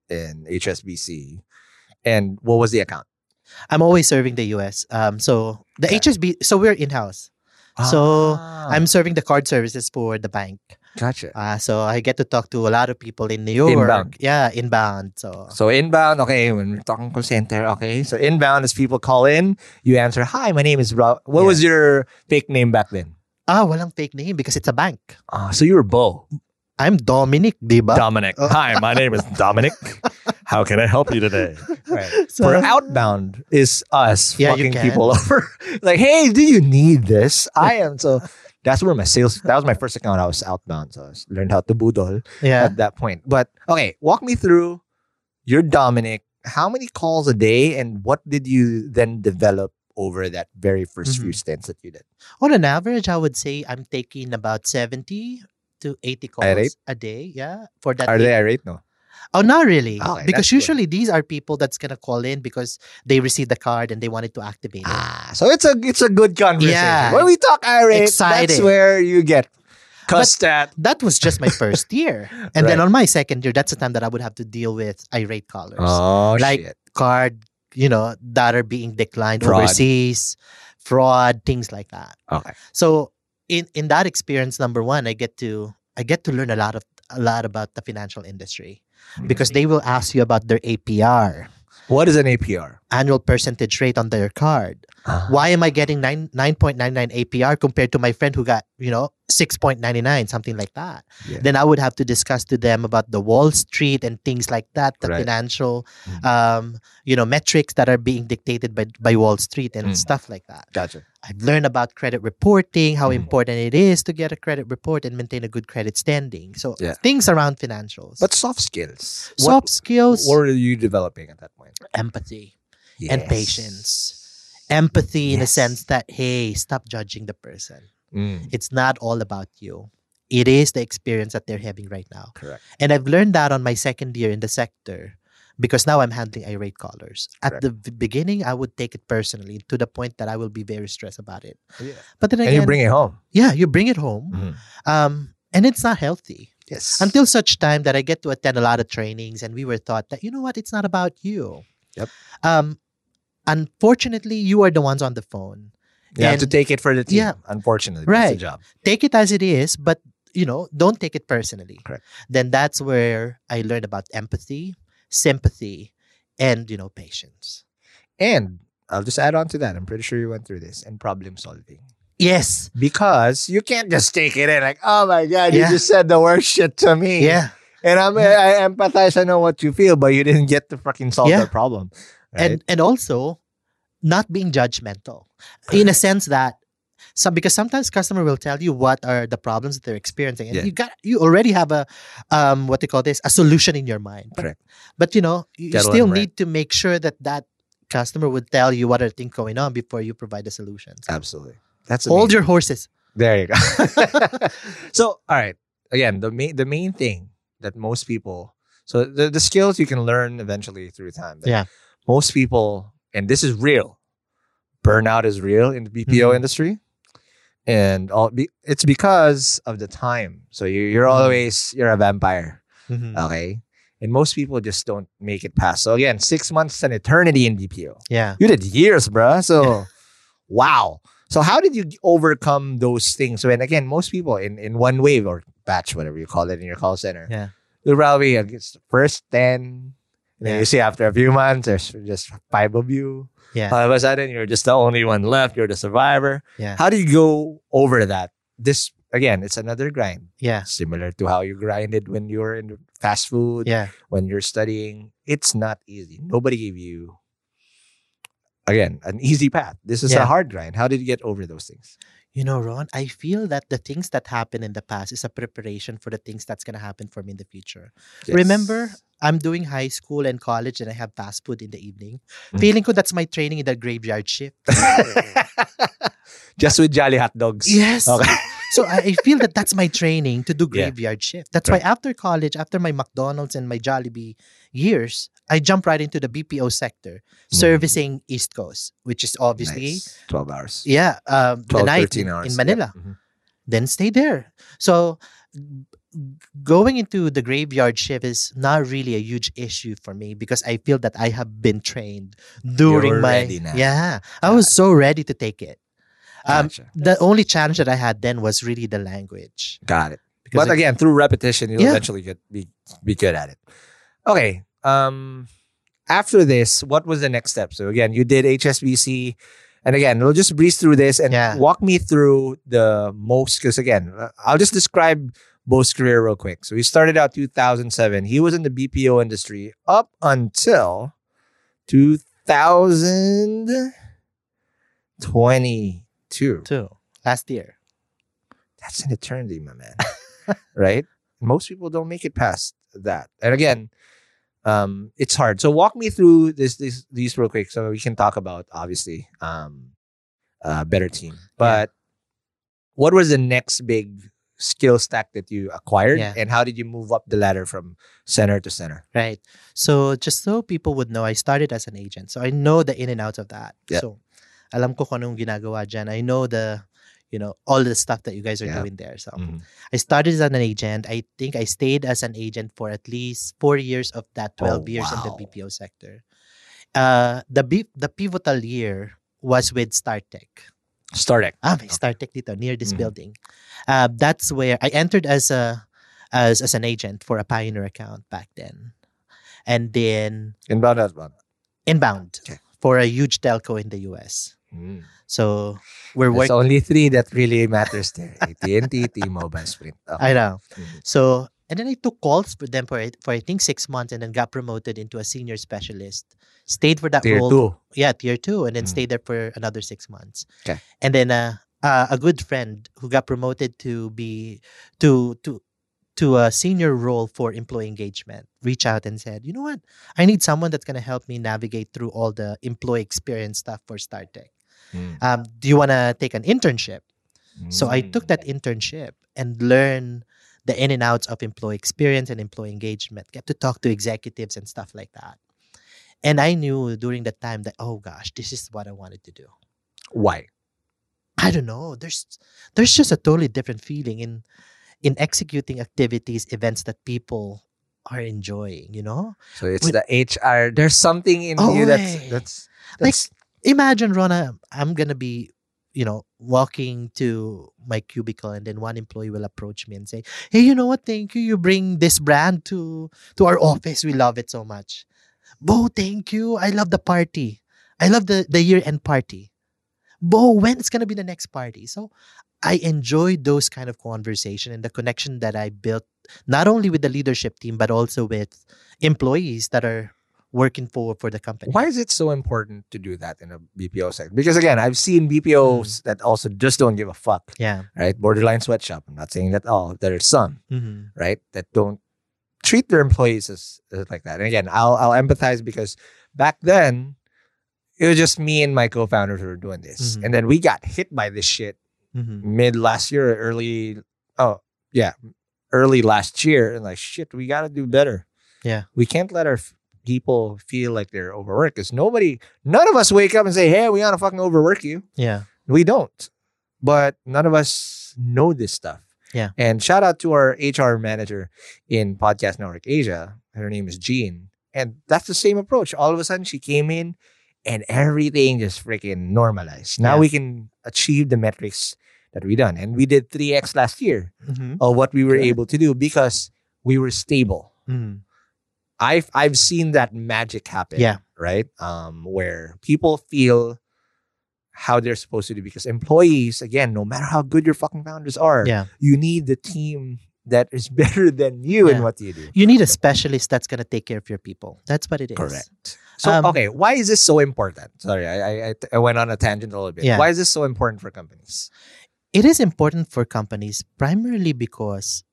HSBC, and what was the account? I'm always serving the US. So the Okay. HSB, so we're in-house. So Ah, I'm serving the card services for the bank. gotcha. So I get to talk to a lot of people in New York. Inbound. Yeah, inbound. So So inbound, okay, when we're talking call center, okay. So inbound is people call in, you answer, hi, my name is Rob. What was your fake name back then? walang fake name because it's a bank. So you were Bo. I'm Dominic, diba? Dominic. Hi, my name is Dominic. How can I help you today? Right. So- For outbound is us Yeah, you fucking can. people over. Like, hey, do you need this? I am. So that's where that was my first account. I was outbound. So I learned how to budol Yeah. at that point. But okay, walk me through your Dominic. How many calls a day, and what did you then develop over that very first few stints that you did? On an average, I would say I'm taking about 70 to 80 calls Irate? a day. Yeah. For that. Are they irate? No. Oh, not really. Okay, Because that's good. usually these are people that's gonna call in because they received the card and they wanted to activate it. So it's a good conversation. Yeah. When we talk irate, Excited. that's where you get cussed at. That was just my first year. And then Right. on my second year, that's the time that I would have to deal with irate callers. Oh, like shit. card, that are being declined Fraud. overseas, fraud, things like that. Okay. So in that experience, number one, I get to learn a lot about the financial industry because they will ask you about their APR, What is an APR? annual percentage rate on their card. Why am I getting 9.99 APR compared to my friend who got 6.99, something like that? Yeah. Then I would have to discuss to them about the Wall Street and things like that, the Right. financial, metrics that are being dictated by Wall Street and stuff like that. Gotcha. I've learned about credit reporting, how important it is to get a credit report and maintain a good credit standing. So Yeah. things around financials. But soft skills. Soft skills, What were you developing at that point? empathy and Yes. patience. Empathy in a Yes. sense that, hey, stop judging the person. Mm, It's not all about you. It is the experience that they're having right now. correct. And I've learned that on my second year in the sector because now I'm handling irate callers. At Correct. the beginning, I would take it personally to the point that I will be very stressed about it. Yeah. But then And again, you bring it home. yeah, you bring it home. Mhm. And it's not healthy. Yes. Until such time that I get to attend a lot of trainings and we were taught that, it's not about you. Yep. Unfortunately, you are the ones on the phone. You have to and- take it for the team. Yeah. Unfortunately, Right. that's the job. Take it as it is, but don't take it personally. Correct. Then that's where I learned about empathy, sympathy, and patience. And I'll just add on to that. I'm pretty sure you went through this, and problem solving. Yes. Because you can't just take it in like, oh my God, you Yeah. just said the worst shit to me. Yeah. And I empathize, I know what you feel, but you didn't get to fucking solve Yeah. the problem. Right? And also not being judgmental in a sense that because sometimes customer will tell you what are the problems that they're experiencing, and Yeah. you already have a what they call this, a solution in your mind. Correct. But you Gotta still let 'em right. need to make sure that customer would tell you what are things going on before you provide the solutions. Absolutely. That's Hold amazing. your horses. There you go. So, all right. Again, the main thing that most people, so the skills you can learn eventually through time. But Yeah. most people, and this is real, burnout is real in the BPO Mhm. industry. And it's because of the time. So you're always, you're a vampire. Mhm. Okay. And most people just don't make it past. So again, 6 months is an eternity in BPO. Yeah. You did years, bruh. So, wow. So how did you overcome those things? So, and again, most people in one wave or batch, whatever you call it in your call center, Yeah. you'll probably it's the first 10. And then Yeah. you see after a few months, there's just 5 of you. Yeah. All of a sudden, you're just the only one left. You're the survivor. Yeah. How do you go over that? This, again, it's another grind. Yeah. Similar to how you grinded when you were in fast food, Yeah. when you're studying. It's not easy. Nobody gave you, again, an easy path. This is Yeah. a hard grind. How did you get over those things? Ron, I feel that the things that happen in the past is a preparation for the things that's going to happen for me in the future. Yes. Remember, I'm doing high school and college and I have fast food in the evening. Mm. Feeling ko that's my training in the graveyard shift. Just with Jolly Hot Dogs. Yes. Okay. So I feel that that's my training to do Yeah. graveyard shift. That's why after college, after my McDonald's and my Jollibee years, I jump right into the BPO sector, servicing East Coast, which is obviously, Nice. 12 hours. yeah, the 12, night 13 hours. in Manila. Yep. Mhm. Then stay there. So going into the graveyard shift is not really a huge issue for me because I feel that I have been trained during You're my ready now. yeah. I was so ready to take it. Gotcha. The only challenge that I had then was really the language. Got it. Because But again, through repetition, you'll Yeah. eventually be good at it. Okay. After this, what was the next step? So again, you did HSBC, and again, we'll just breeze through this and Yeah. walk me through the most. Because again, I'll just describe Bo's career real quick. So he started out 2007. He was in the BPO industry up until 2022. last year. That's an eternity, my man. Right? Most people don't make it past that. And again, it's hard. So walk me through these real quick so we can talk about obviously better team. But what was the next big skill stack that you acquired, Yeah. and how did you move up the ladder from center to center? Right. So just so people would know, I started as an agent. So I know the in and outs of that. Yeah. So alam ko kung anong ginagawa dyan. I know all the stuff that you guys are Yeah. doing there. So Mhm. I started as an agent. I think I stayed as an agent for at least 4 years of that 12 years in the wow. BPO sector. The pivotal year was with StarTech. StarTech. May StarTech dito, near this Mhm. building. That's where I entered as an agent for a Pioneer account back then. And then Inbound, outbound. inbound Okay. for a huge telco in the US. Mm. So we're There's working. only 3 that really matters there. AT&T, T-Mobile, Sprint. Okay. I know. Mhm. So, and then I took calls for them for I think 6 months and then got promoted into a senior specialist. Stayed for that Tier role. 2. Yeah, tier 2. And then Mm. stayed there for another 6 months. Okay. And then a good friend who got promoted to be to a senior role for employee engagement reached out and said, you know what? I need someone that's going to help me navigate through all the employee experience stuff for StarTech. Mm. Do you want to take an internship? So I took Mm. that internship and learned the in and outs of employee experience and employee engagement. Get to talk to executives and stuff like that. And I knew during that time that, oh gosh, this is what I wanted to do. Why? I don't know. There's just a totally different feeling in executing activities, events that people are enjoying, So it's With- the HR. There's something in you Always. that's Like, imagine, Rona, I'm gonna be, walking to my cubicle, and then one employee will approach me and say, "Hey, you know what? Thank you. You bring this brand to our office. We love it so much." Bo, thank you. I love the party. I love the year-end party. Bo, when it's gonna be the next party? So I enjoyed those kind of conversation and the connection that I built not only with the leadership team but also with employees that are working for the company. Why is it so important to do that in a BPO sector? Because again, I've seen BPOs that also just don't give a fuck. Yeah. Right? Borderline sweatshop. I'm not saying that all. There are some, Mm-hmm. right, that don't treat their employees as like that. And again, I'll empathize because back then it was just me and my co-founders who were doing this. Mhm. And then we got hit by this shit Mm-hmm. mid last year, early last year. And like, shit, we got to do better. Yeah. We can't let our people feel like they're overworked because none of us wake up and say, hey, we want to fucking overwork you. Yeah. We don't. But none of us know this stuff. Yeah. And shout out to our HR manager in Podcast Network Asia. Her name is Jean. And that's the same approach. All of a sudden, she came in and everything just freaking normalized. Now Yeah. we can achieve the metrics that we done. And we did 3x last year Mm-hmm. of what we were able to do because we were stable. Mm-hmm. I've seen that magic happen. Yeah. Right? Where people feel how they're supposed to do because employees, again, no matter how good your fucking founders are, Yeah. you need the team that is better than you in Yeah. what you do. You need a specialist that's gonna take care of your people. That's what it is. Correct. So, Um, okay, why is this so important? Sorry, I went on a tangent a little bit. Yeah. Why is this so important for companies? It is important for companies primarily because,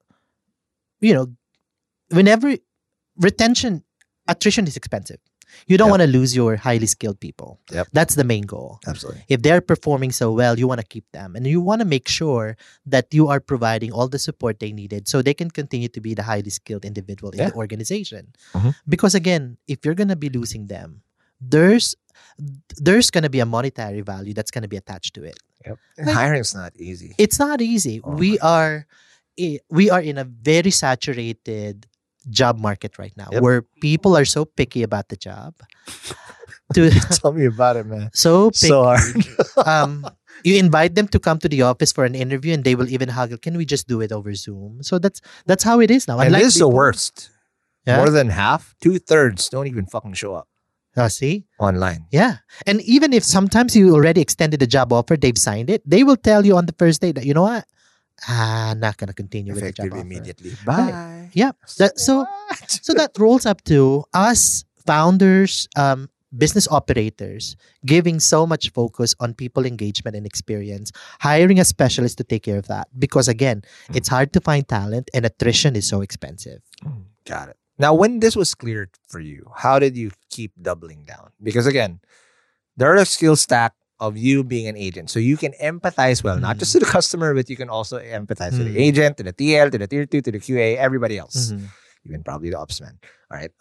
whenever attrition is expensive. You don't Yep. want to lose your highly skilled people. Yep. That's the main goal. Absolutely. If they're performing so well, you want to keep them. And you want to make sure that you are providing all the support they needed so they can continue to be the highly skilled individual in Yeah. the organization. Mhm. Because again, if you're going to be losing them, there's going to be a monetary value that's going to be attached to it. Yep. Like- Hiring's not easy. It's not easy. Oh we are in a very saturated job market right now Yep. where people are so picky about the job. To Tell me about it, man. so picky. So hard. You invite them to come to the office for an interview and they will even haggle. Can we just do it over Zoom? So that's how it is now. And Unlike this is the before- worst. Yeah. More than half, 2/3 don't even fucking show up See? online. Yeah. And even if sometimes you already extended the job offer, they've signed it, they will tell you on the first day that, you know what? I'm not going to continue with the job Effective offer. immediately. Right. Bye. Yeah. So that rolls up to us founders, business operators, giving so much focus on people engagement and experience, hiring a specialist to take care of that. Because again, it's hard to find talent and attrition is so expensive. Got it. Now, when this was cleared for you, how did you keep doubling down? Because again, there are a skill stack of you being an agent. So you can empathize well, not just to the customer, but you can also empathize to the agent, to the TL, to the tier 2, to the QA, everybody else. Even probably the ops man. All right.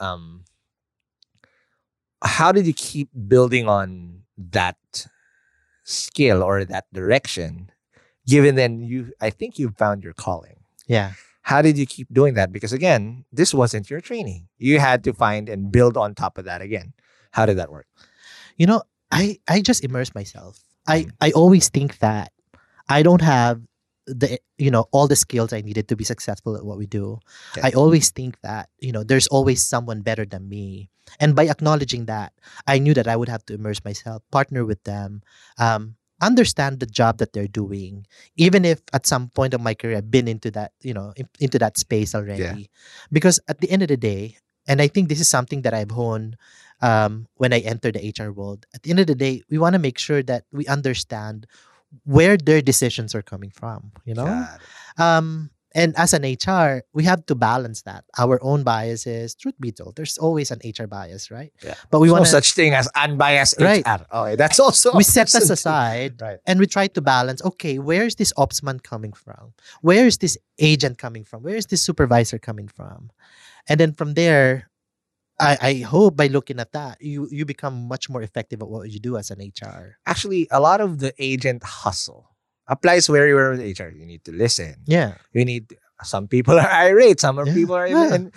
How did you keep building on that skill or that direction, given then I think you found your calling? Yeah. How did you keep doing that? Because again, this wasn't your training. You had to find and build on top of that again. How did that work? I just immerse myself. I always think that I don't have all the skills I needed to be successful at what we do. Okay. I always think that, there's always someone better than me. And by acknowledging that, I knew that I would have to immerse myself, partner with them, understand the job that they're doing, even if at some point of my career I've been into that, into that space already. Yeah. Because at the end of the day, and I think this is something that I've honed when I enter the HR world, at the end of the day, we want to make sure that we understand where their decisions are coming from, Got it. And as an HR, we have to balance that. Our own biases, truth be told, there's always an HR bias, right? Yeah. But we There's want no such thing as unbiased Right. HR. Okay, that's also we set this aside Right. and we try to balance, okay, where is this opsman coming from? Where is this agent coming from? Where is this supervisor coming from? And then from there, I hope by looking at that, you become much more effective at what you do as an HR. Actually, a lot of the agent hustle applies where you are with HR. You need to listen. Yeah. You need. Some people are irate. Some Yeah. people are Yeah. even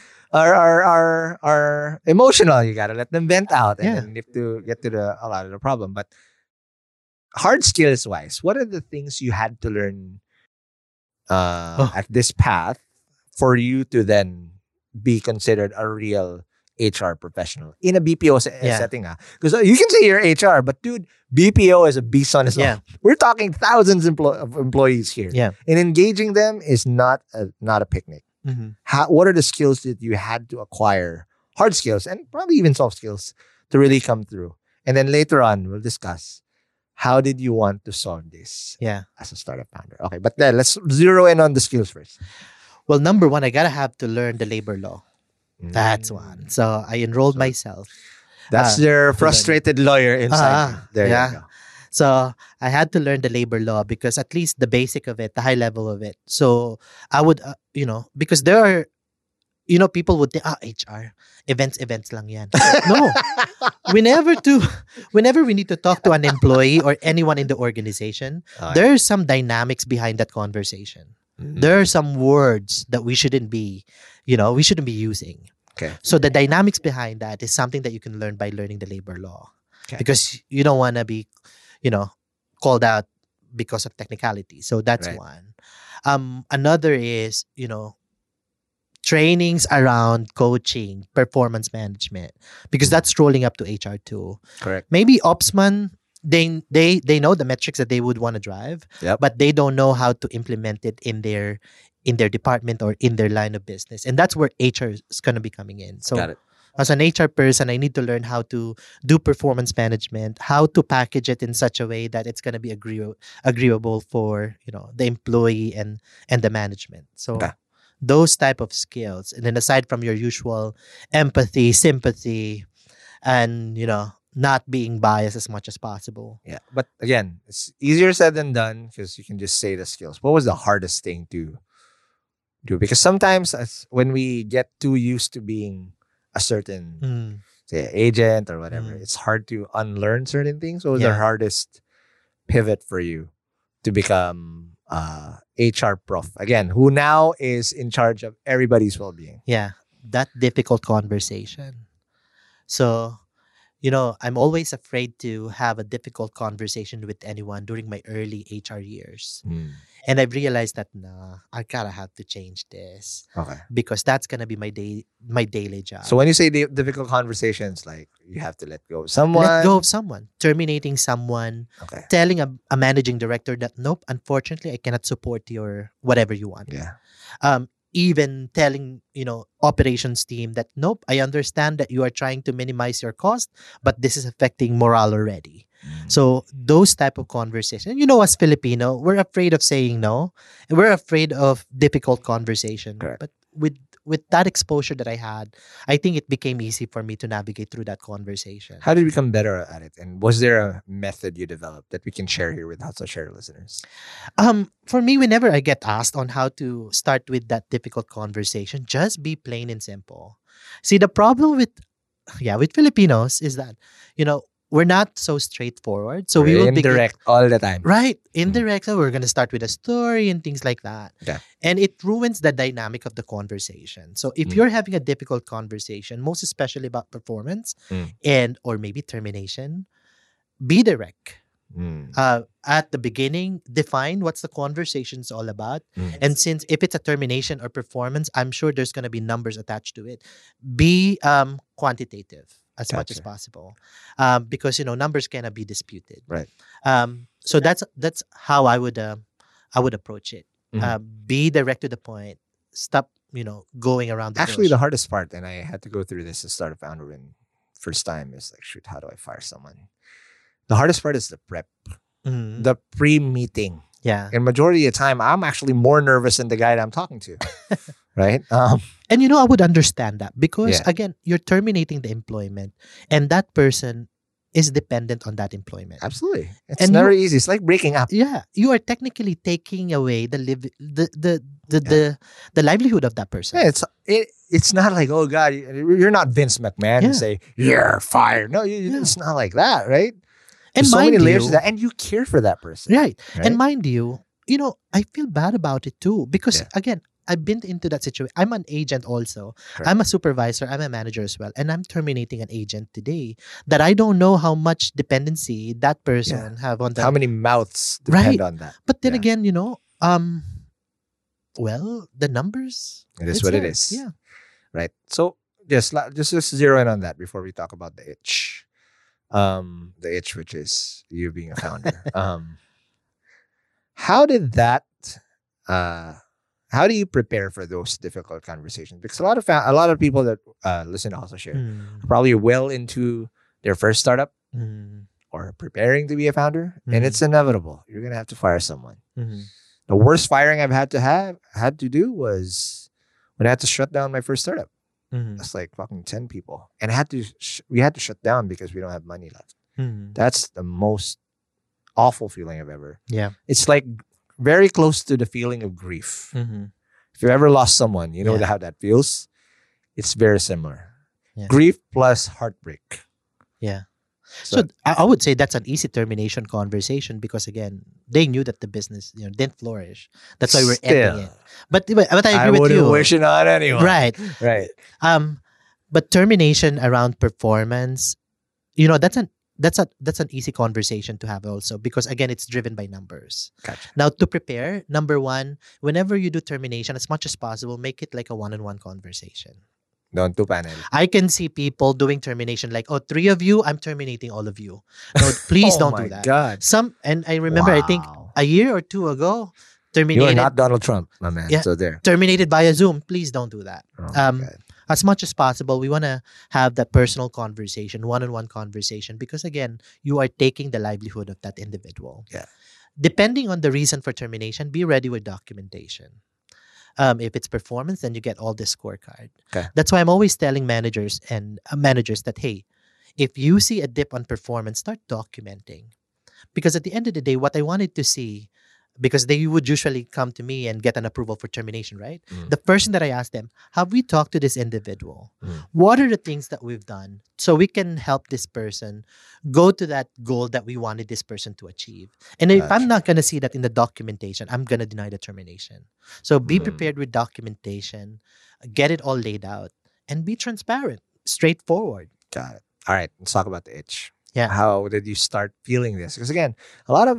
are emotional. You gotta let them vent out, and Yeah. then you have to get to a lot of the problem. But hard skills wise, what are the things you had to learn at this path for you to then be considered a real HR professional in a BPO Yeah. setting. Because you can say you're HR, but dude, BPO is a beast on its Yeah. own. We're talking thousands of employees here. Yeah. And engaging them is not a picnic. Mhm. What are the skills that you had to acquire, hard skills and probably even soft skills, to really come through? And then later on, we'll discuss how did you want to solve this Yeah. as a startup founder. Okay, but then let's zero in on the skills first. Well, number one, I gotta have to learn the labor law. That's Mm. one. So I enrolled myself. That's Ah, their to learn. frustrated lawyer inside. you. There yeah. you go. So I had to learn the labor law because at least the basic of it, the high level of it. So I would, because there are, people would think, HR, events lang yan. No. Whenever we need to talk to an employee or anyone in the organization, there are some dynamics behind that conversation. There are some words that we shouldn't be using. Okay. So the dynamics behind that is something that you can learn by learning the labor law. Okay. Because you don't want to be, called out because of technicality. So that's Right. one. Another is, trainings around coaching, performance management, because that's rolling up to HR too. Correct. Maybe Opsman, they know the metrics that they would want to drive, Yep. but they don't know how to implement it in their department or in their line of business. And that's where HR is going to be coming in. So Got it. as an HR person, I need to learn how to do performance management, how to package it in such a way that it's going to be agreeable for, the employee and the management. So Okay. those type of skills. And then aside from your usual empathy, sympathy, and, not being biased as much as possible. Yeah. But again, it's easier said than done because you can just say the skills. What was the hardest thing to do? Because sometimes when we get too used to being a certain say agent or whatever, it's hard to unlearn certain things. What was the Yeah. hardest pivot for you to become HR prof? Again, who now is in charge of everybody's well-being. Yeah, that difficult conversation. So, I'm always afraid to have a difficult conversation with anyone during my early HR years. And I've realized that, I gotta have to change this Okay. because that's gonna be my daily job. So when you say difficult conversations, like you have to let go of someone. let go of someone, terminating someone, Okay. telling a managing director that, nope, unfortunately, I cannot support your whatever you want. Yeah. Even telling, operations team that, nope, I understand that you are trying to minimize your cost, but this is affecting morale already. So those type of conversation, as Filipino, we're afraid of saying no. And we're afraid of difficult conversation. Correct. But with that exposure that I had, I think it became easy for me to navigate through that conversation. How did you become better at it? And was there a method you developed that we can share here with Hustle Share listeners? For me, whenever I get asked on how to start with that difficult conversation, just be plain and simple. See, the problem with Filipinos is that, we're not so straightforward. So we will indirect all the time. Right. Indirect. So we're going to start with a story and things like that. Okay. And it ruins the dynamic of the conversation. So if you're having a difficult conversation, most especially about performance and or maybe termination, be direct. At the beginning, define what's the conversation's all about. And since if it's a termination or performance, I'm sure there's going to be numbers attached to it. Be quantitative as much as possible, because numbers cannot be disputed. Right. So that's how I would approach it. Be direct to the point. Stop going around the Actually, bush. the hardest part, and I had to go through this as startup founder when first time, is like, shoot, how do I fire someone? The hardest part is the prep, the pre-meeting. Yeah. And majority of the time, I'm actually more nervous than the guy that I'm talking to. Right? And I would understand that because Yeah. again, you're terminating the employment and that person is dependent on that employment. Absolutely. It's And never easy. It's like breaking up. Yeah, you are technically taking away the livelihood of that person. Yeah, it's not like, oh God, you're not Vince McMahon and say, you're fired. No, it's not like that, right? And There's so many mind layers you- to that. And you care for that person. Right. Right? And mind you, I feel bad about it too because again, I've been into that situation. I'm an agent also. Correct. I'm a supervisor. I'm a manager as well. And I'm terminating an agent today that I don't know how much dependency that person have on that. How many mouths depend Right. on that? But then Yeah. again, well, the numbers. It is it's what it there. is. Yeah. Right. So just zero in on that before we talk about the itch. The itch, which is you being a founder. How did that? How do you prepare for those difficult conversations? Because a lot of people that listen to Also Share are probably well into their first startup or preparing to be a founder, and it's inevitable. You're gonna have to fire someone. The worst firing I've had to do was when I had to shut down my first startup. That's like fucking 10 people, and we had to shut down because we don't have money left. That's the most awful feeling I've ever. Yeah. It's like very close to the feeling of grief. If you've ever lost someone, you know how that feels. It's very similar. Yeah. Grief plus heartbreak. Yeah. So I would say that's an easy termination conversation because again, they knew that the business didn't flourish. That's why we're ending it. But I agree with you. I wouldn't wish it on anyone. Right. Right. But termination around performance, that's an easy conversation to have also because again, it's driven by numbers. Gotcha. Now to prepare, number one, whenever you do termination, as much as possible, make it like a one-on-one conversation. Don't do panel. I can see people doing termination like, 3 of you, I'm terminating all of you. No, please don't do that. God. And I remember, I think a year or two ago, terminated. You're not Donald Trump, my man. Yeah, so there. terminated via Zoom. Please don't do that. God. As much as possible, we want to have that personal conversation, one-on-one conversation, because again, you are taking the livelihood of that individual. Yeah. Depending on the reason for termination, be ready with documentation. If it's performance, then you get all this scorecard. Okay. That's why I'm always telling managers that, hey, if you see a dip on performance, start documenting. Because at the end of the day, what I wanted to see, because they would usually come to me and get an approval for termination, right? The first thing that I ask them, have we talked to this individual? What are the things that we've done so we can help this person go to that goal that we wanted this person to achieve? And if I'm not going to see that in the documentation, I'm going to deny the termination. So be prepared with documentation, get it all laid out, and be transparent, straightforward. Got it. All right, let's talk about the itch. Yeah. How did you start feeling this? Because again, a lot of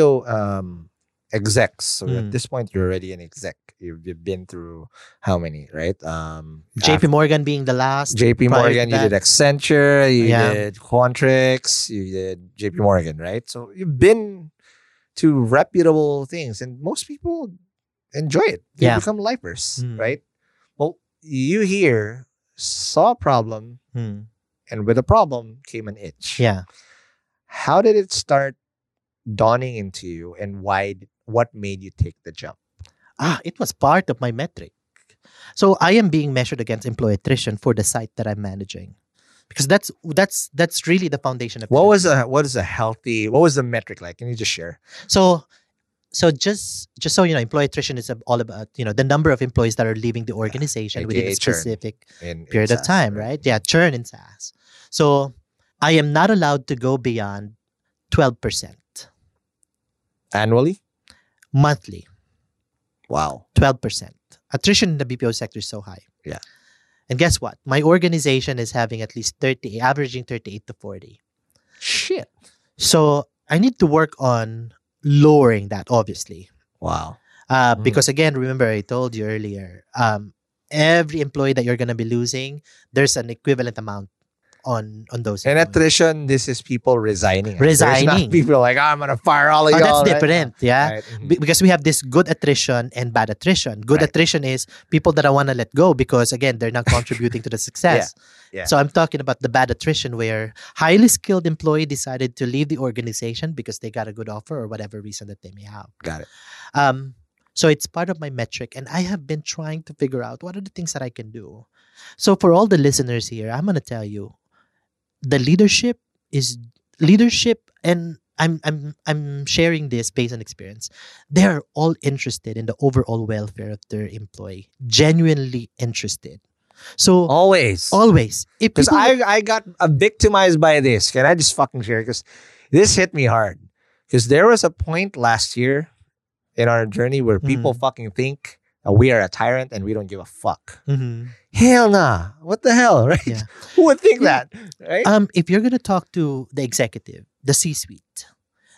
BPO execs. So at this point, you're already an exec. You've been through how many, right? JP Morgan being the last. JP Morgan, you did Accenture, you did Quantrix, you did JP Morgan, right? So you've been to reputable things, and most people enjoy it. They become lifers, right? Well, you here saw a problem, and with a problem came an itch. Yeah. How did it start dawning into you, and what made you take the jump? It was part of my metric. So I am being measured against employee attrition for the site that I'm managing, because that's really the foundation of what was the metric like? Can you just share? So just so you know, employee attrition is all about the number of employees that are leaving the organization within a specific period of time, right? Yeah, churn in SaaS. So I am not allowed to go beyond 12%. Annually? Monthly. Wow. 12%. Attrition in the BPO sector is so high. Yeah. And guess what? My organization is having at least averaging 38 to 40. Shit. So I need to work on lowering that, obviously. Wow. Because again, remember I told you earlier, every employee that you're going to be losing, there's an equivalent amount on those. And attrition, this is people resigning. Resigning. There's not people like, I'm going to fire all of y'all. That's different, yeah. Right. Because we have this good attrition and bad attrition. Good attrition is people that I want to let go because, again, they're not contributing to the success. Yeah. So I'm talking about the bad attrition where highly skilled employee decided to leave the organization because they got a good offer or whatever reason that they may have. Got it. So it's part of my metric, and I have been trying to figure out what are the things that I can do. So for all the listeners here, I'm going to tell you, the leadership, and I'm sharing this based on experience. They are all interested in the overall welfare of their employee, genuinely interested. So always, because I got victimized by this. Can I just fucking share? Because this hit me hard. Because there was a point last year in our journey where people fucking think we are a tyrant and we don't give a fuck. Hell nah. What the hell, right? Yeah. Who would think that, right? If you're going to talk to the executive, the C-suite,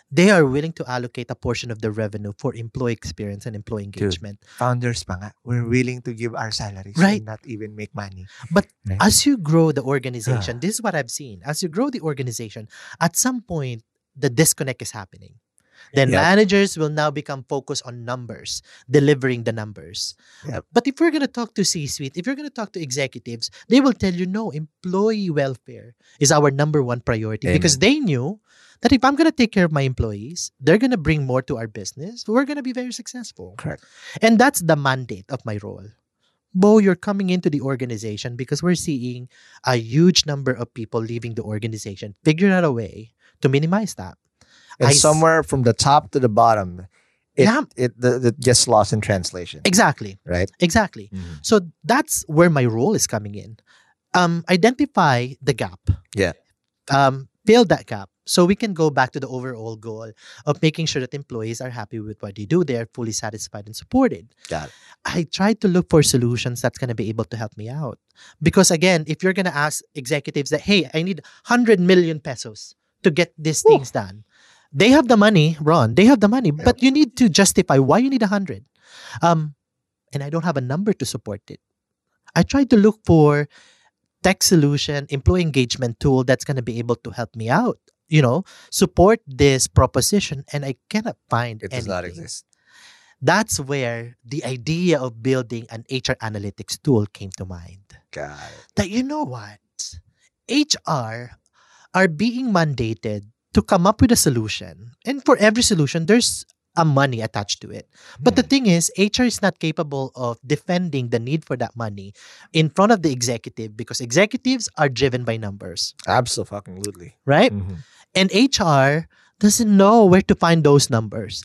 they are willing to allocate a portion of the revenue for employee experience and employee engagement. Founders pa nga, we're willing to give our salaries Right. and not even make money. But Right. as you grow the organization, this is what I've seen. As you grow the organization, at some point, the disconnect is happening. Then Yep. managers will now become focused on numbers, delivering the numbers. Yep. But if we're going to talk to C-suite, if you're going to talk to executives, they will tell you, no, employee welfare is our number one priority. Amen. Because they knew that if I'm going to take care of my employees, they're going to bring more to our business. We're going to be very successful. Correct. And that's the mandate of my role. Bo, you're coming into the organization because we're seeing a huge number of people leaving the organization. Figure out a way to minimize that. And somewhere from the top to the bottom, it Yeah. it gets lost in translation. Exactly. Right? Exactly. Mhm. So that's where my role is coming in. Identify the gap. Yeah. Fill that gap so we can go back to the overall goal of making sure that employees are happy with what they do. They are fully satisfied and supported. Got it. I tried to look for solutions that's going to be able to help me out. Because again, if you're going to ask executives that, hey, I need 100 million pesos to get these things done. They have the money, Ron. They have the money, but you need to justify why you need 100. And I don't have a number to support it. I tried to look for tech solution, employee engagement tool that's going to be able to help me out, support this proposition, and I cannot find It does not anything. exist. That's where the idea of building an HR analytics tool came to mind. Got it. That you know what? HR are being mandated to come up with a solution. And for every solution, there's a money attached to it. But the thing is, HR is not capable of defending the need for that money in front of the executive because executives are driven by numbers, Absolutely. right? Mhm. And HR doesn't know where to find those numbers.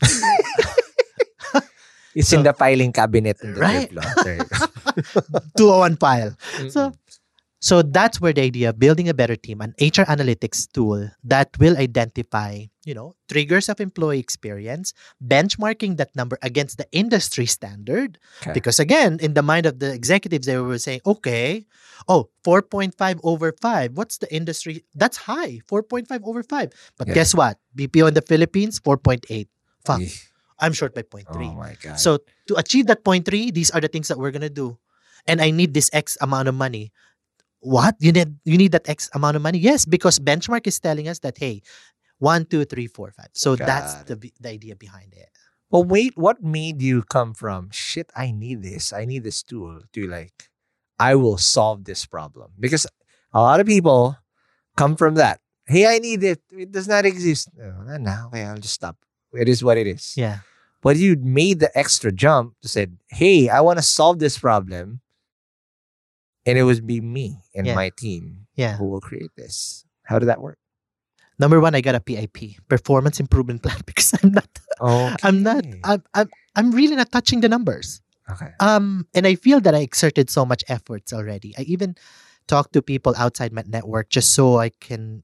It's in the filing cabinet in the Right. third floor. There you go. 201 file. So that's where the idea of building a better team, an HR analytics tool that will identify, triggers of employee experience, benchmarking that number against the industry standard. Okay. Because again, in the mind of the executives, they were saying, okay, 4.5 over 5. What's the industry? That's high, 4.5 over 5. But Yeah. guess what? BPO in the Philippines, 4.8. Fuck, Eh. I'm short by 0.3. Oh my God. So to achieve that 0.3, these are the things that we're gonna do. And I need this X amount of money. What? You need that X amount of money? Yes, because benchmark is telling us that, hey, 1, 2, 3, 4, 5. So that's Got the idea behind it. Well, wait, what made you come from, shit, I need this tool, to like, I will solve this problem? Because a lot of people come from that. Hey, I need it. It does not exist. No, okay, I'll just stop. It is what it is. Yeah. But you made the extra jump to say, hey, I want to solve this problem. And it would be me and Yeah. my team Yeah. who will create this. How did that work? Number one, I got a PIP, performance improvement plan, because I'm really not touching the numbers. Okay. And I feel that I exerted so much efforts already. I even talked to people outside my network just so I can,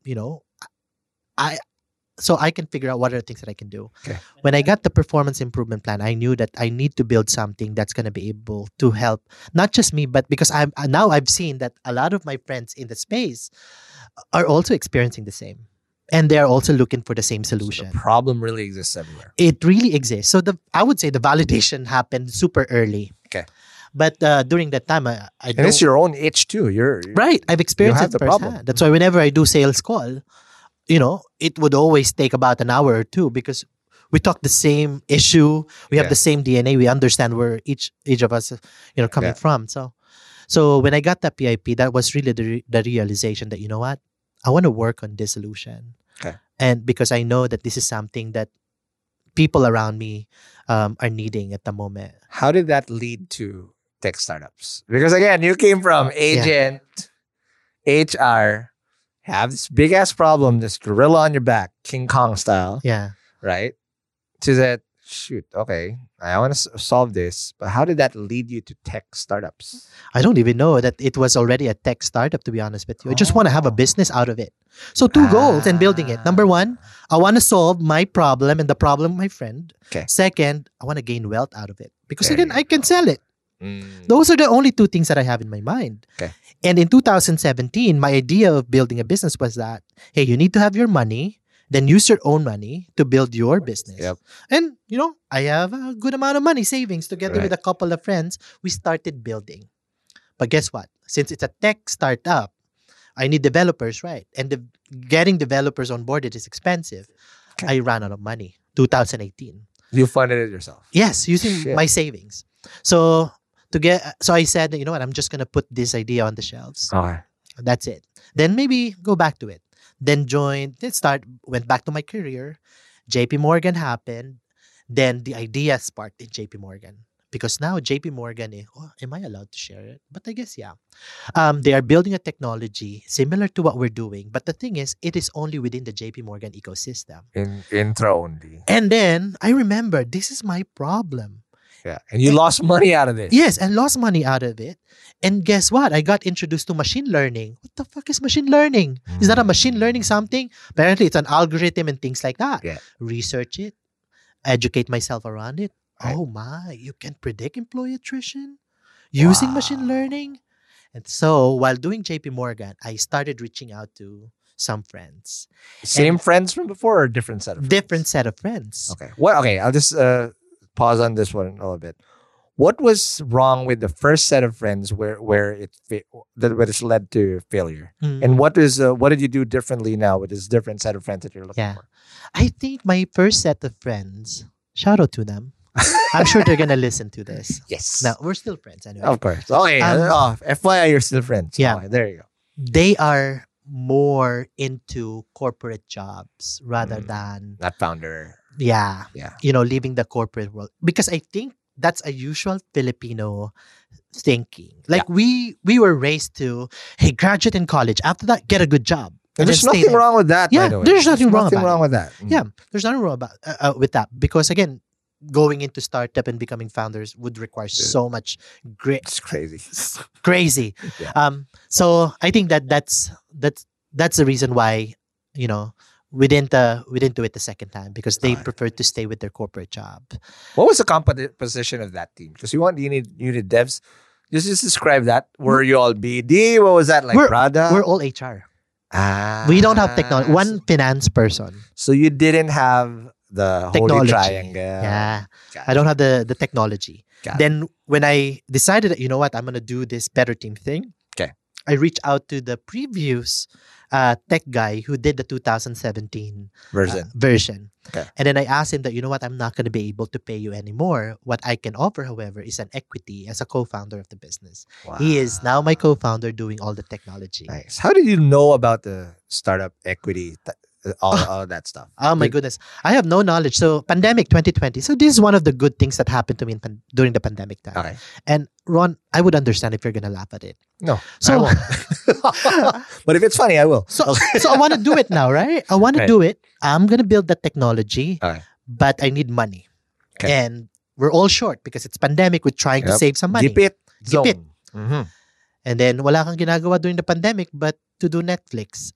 I can figure out what are the things that I can do. Okay. When I got the performance improvement plan, I knew that I need to build something that's going to be able to help not just me, but because I've seen that a lot of my friends in the space are also experiencing the same. And they're also looking for the same solution. So the problem really exists everywhere. It really exists. So I would say the validation happened super early. Okay. But during that time, I And don't... it's your own itch too. Right. I've experienced have it the firsthand. problem. That's why whenever I do sales call, it would always take about an hour or two because we talk the same issue. We have Yeah. the same DNA. We understand where each of us, coming Yeah. from. So when I got that PIP, that was really the realization that, you know what? I want to work on this solution. Okay. And because I know that this is something that people around me are needing at the moment. How did that lead to tech startups? Because again, you came from agent, HR, have this big ass problem, this gorilla on your back, King Kong style, Yeah. right? To that, shoot, okay, I want to solve this. But how did that lead you to tech startups? I don't even know that it was already a tech startup, to be honest with you. I just want to have a business out of it. So 2 goals in building it. Number 1, I want to solve my problem and the problem of my friend. Okay. Second, I want to gain wealth out of it. Because There again, you I can sell it. Mm. Those are the only 2 things that I have in my mind. Okay. And in 2017, my idea of building a business was that, hey, you need to have your money. then use your own money to build your business. Yep. And, I have a good amount of money savings together Right. with a couple of friends. We started building. But guess what? Since it's a tech startup, I need developers, right? And getting developers on board, it is expensive. I ran out of money. 2018. You funded it yourself. Yes, using Shit. my savings. So I said, you know what? I'm just gonna put this idea on the shelves. Okay. That's it. Then maybe go back to it. Then went back to my career. JP Morgan happened. Then the idea sparked in JP Morgan. Because now JP Morgan, am I allowed to share it? But I guess, yeah. They are building a technology similar to what we're doing. But the thing is, it is only within the JP Morgan ecosystem. In intro only. And then I remember, this is my problem. Yeah. And you lost money out of this. Yes, and lost money out of it. And guess what? I got introduced to machine learning. What the fuck is machine learning? Is that a machine learning something? Apparently, it's an algorithm and things like that. Yeah. Research it, educate myself around it. Right. Oh my, you can predict employee attrition using machine learning. And so while doing JP Morgan, I started reaching out to some friends. Same friends from before or different set of friends? Different set of friends. Okay. Okay, I'll just pause on this one a little bit. What was wrong with the first set of friends where it's led to failure? Mm. And what did you do differently now with this different set of friends that you're looking for? I think my first set of friends, shout out to them. I'm sure they're gonna listen to this. Yes. Now we're still friends anyway. Of course. Okay. FYI, you're still friends. Yeah. Okay, there you go. They are more into corporate jobs rather than Not founder. yeah, Yeah. leaving the corporate world, because I think that's a usual Filipino thinking. Like we were raised to, hey, graduate in college. After that, get a good job. And there's then stay nothing there. wrong with that. Yeah, by the way. there's nothing wrong about it. with that. Mm. Yeah, there's nothing wrong about with that, because again, going into startup and becoming founders would require so much It's crazy. crazy. Yeah. So I think that's the reason why we didn't do it the second time, because they preferred to stay with their corporate job. What was the composition of that team? Because you need devs. Just describe that. Were you all BD? What was that like? Prada? We're all HR. We don't have technology. One finance person. So you didn't have the holy Technology. triangle. Yeah. Got I don't have the technology. Got Then when I decided that, you know what, I'm going to do this better team thing. Okay. I reached out to the previous tech guy who did the 2017 version. Okay. And then I asked him that, you know what, I'm not going to be able to pay you anymore. What I can offer, however, is an equity as a co-founder of the business. Wow. He is now my co-founder doing all the technology. Nice. How did you know about the startup equity, all of that stuff? Oh my goodness. I have no knowledge. So pandemic 2020. So this is one of the good things that happened to me during the pandemic time. Okay. And Ron, I would understand if you're going to laugh at it. No, So I won't. But if it's funny, I will. So I want to do it now, right? I want to do it. I'm going to build the technology, Okay. but I need money. Okay. And we're all short because it's pandemic. We're trying to Yep. save some money. Keep it. Keep Zone. it. Mhm. And then wala kang ginagawa during the pandemic but to do Netflix.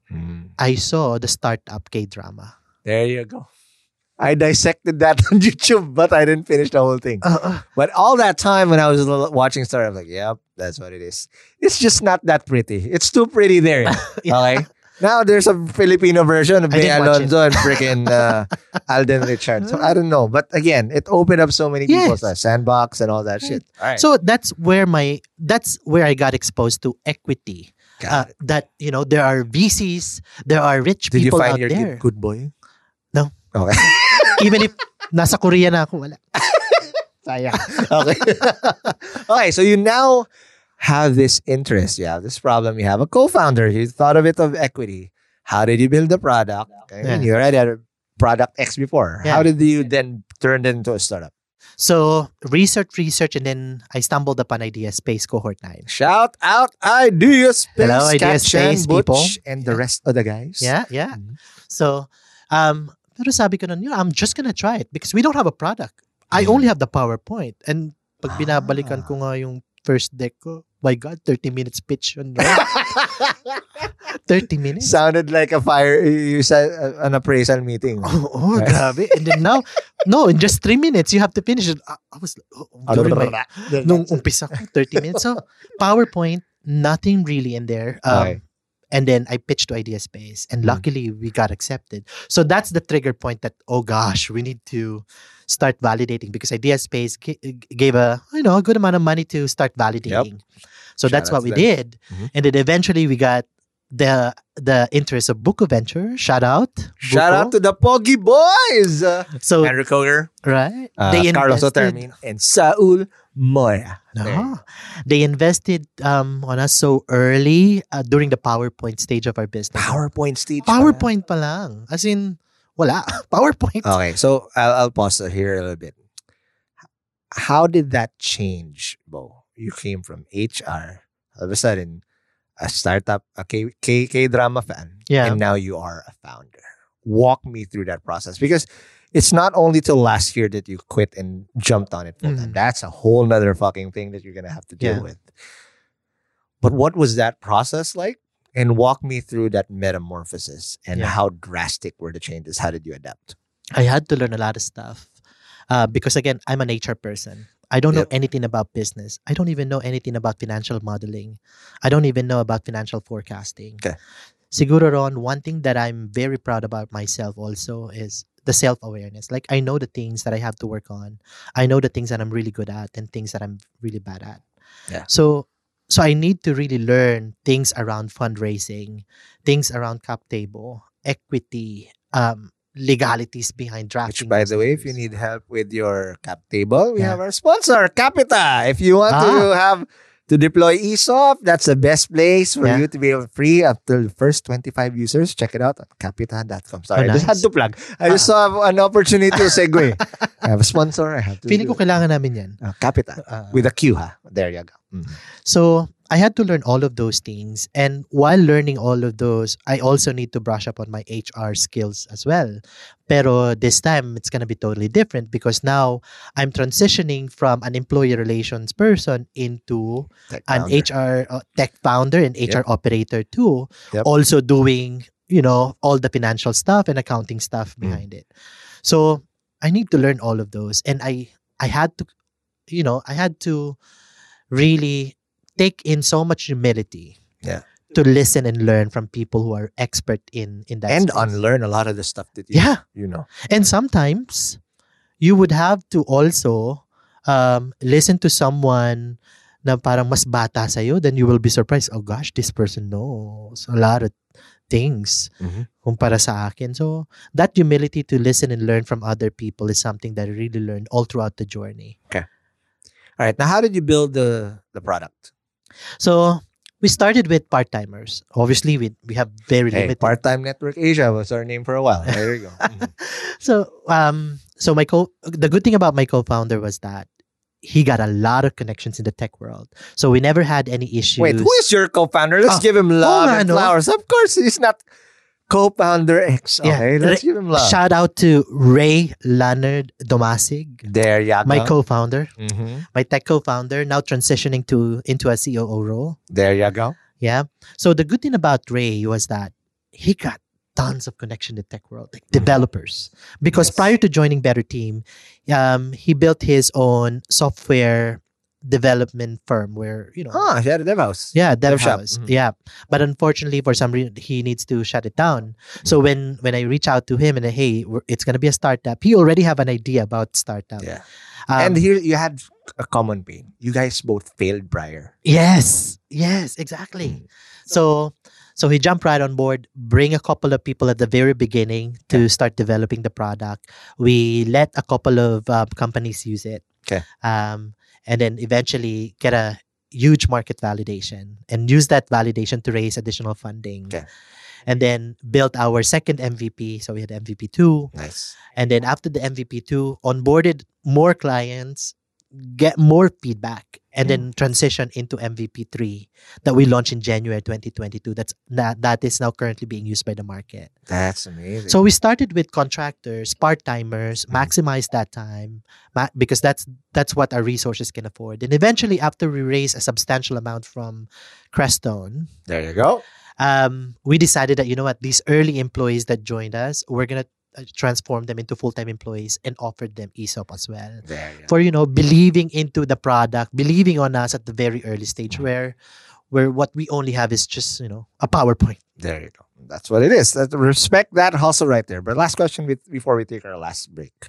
I saw the startup K-drama. There you go. I dissected that on YouTube, but I didn't finish the whole thing. But all that time when I was watching Startup, I'm like, yep, that's what it is. It's just not that pretty. It's too pretty there. Okay? Now there's a Filipino version of I Bea didn't watch Alonzo and freaking Alden Richard. So I don't know. But again, it opened up so many people's sandbox and all that shit. All right. So that's where I got exposed to equity. That there are VCs, there are rich Did you people find out your there. good boy? No. Okay. Even if nasa Korea na ako, wala. Sayang. Okay. Okay, so you now have this interest. You have this problem. You have a co-founder. You thought of it of equity. How did you build the product? Okay. Yeah. You already had a product X before. Yeah. How did you then turn it into a startup? So research, and then I stumbled upon Idea Space Cohort 9. Shout out Idea Space. Hello, Idea Kat Chan, Space Butch, people. and the rest of the guys. Yeah. So, pero sabi ko nun, I'm just gonna try it because we don't have a product. I only have the PowerPoint. And pag binabalikan ko nga yung first deck ko, my God, 30 minutes pitch yun. No? 30 minutes? Sounded like you said an appraisal meeting. Oh, grabe. And then now, no, in just 3 minutes, you have to finish it. I was, nung umpisa ko, 30 minutes. So, PowerPoint, nothing really in there. Okay. And then I pitched to Idea Space, and luckily we got accepted. So that's the trigger point that, oh gosh, we need to start validating, because Idea Space gave a good amount of money to start validating. So Shout that's out what to we them. did. And then eventually we got the interest of Buko Venture. Shout out. Shout Buko. out to the Pogi Boys. So Andrew Koger, right. Carlos Otermin, and Saul Moya. No. They invested on us so early during the PowerPoint stage of our business. PowerPoint stage. PowerPoint pa lang. As in, wala. PowerPoint. Okay, so I'll pause here a little bit. How did that change, Bo? You came from HR, all of a sudden, a startup, a K-drama fan, Yeah. and now you are a founder. Walk me through that process, because it's not only till last year that you quit and jumped on it full time. That's a whole nother fucking thing that you're gonna have to deal with. But what was that process like? And walk me through that metamorphosis and how drastic were the changes. How did you adapt? I had to learn a lot of stuff because, again, I'm an HR person. I don't know anything about business. I don't even know anything about financial modeling. I don't even know about financial forecasting. Okay. Siguro, Ron, one thing that I'm very proud about myself also is the self-awareness. Like, I know the things that I have to work on. I know the things that I'm really good at and things that I'm really bad at. Yeah. So I need to really learn things around fundraising, things around cap table, equity, legalities behind drafting. Which, by the way, if you need help with your cap table, we have our sponsor, Capita. If you want to have to deploy ESOP, that's the best place for you to be able free after the first 25 users. Check it out at capita.com. Sorry, I just had to plug. I just saw an opportunity to segue. I have a sponsor. I have to. Feeling ko kailangan namin yan. Capita. With a Q, ha? There you go. So I had to learn all of those things. And while learning all of those, I also need to brush up on my HR skills as well. Pero this time, it's going to be totally different, because now I'm transitioning from an employee relations person into an HR tech founder and HR operator too. Also doing, all the financial stuff and accounting stuff behind it. So I need to learn all of those. And I had to really take in so much humility to listen and learn from people who are expert in that and space. Unlearn a lot of the stuff that you know. And sometimes you would have to also listen to someone na parang mas bata sa'yo, then you will be surprised, oh gosh, this person knows a lot of things kumpara sa akin. So that humility to listen and learn from other people is something that I really learned all throughout the journey. Okay. All right. Now, how did you build the product? So we started with part-timers. Obviously, we have very limited. Part-time Network Asia was our name for a while. There you go. So the good thing about my co-founder was that he got a lot of connections in the tech world. So we never had any issues. Wait, who is your co-founder? Let's give him love and flowers. Of course, he's not co-founder X. Okay, let's give him love. Shout out to Ray Leonard Domasig. There you go. My co-founder. My tech co-founder, now transitioning into a COO role. There you go. Yeah. So the good thing about Ray was that he got tons of connection in the tech world, like developers. Because prior to joining Better Team, he built his own software development firm where, he had a dev house. Yeah, dev house. Yeah. But unfortunately, for some reason, he needs to shut it down. So when I reach out to him and hey, it's going to be a startup, he already have an idea about startup. Yeah. And here you had a common pain. You guys both failed prior. Yes, exactly. So he jumped right on board, bring a couple of people at the very beginning to start developing the product. We let a couple of companies use it. Okay. And then eventually get a huge market validation and use that validation to raise additional funding. Okay. And then built our second MVP. So we had MVP 2. Nice. And then after the MVP 2, onboarded more clients, get more feedback, and then transition into MVP 3 that we launched in January 2022. That is now currently being used by the market. That's amazing. So we started with contractors, part-timers, maximize that time because that's what our resources can afford. And eventually, after we raised a substantial amount from Crestone, there you go. We decided that, these early employees that joined us, we're going to transform them into full-time employees and offered them ESOP as well. There you go. For, believing into the product, believing on us at the very early stage where where what we only have is just, a PowerPoint. There you go. That's what it is. Respect that hustle right there. But last question before we take our last break.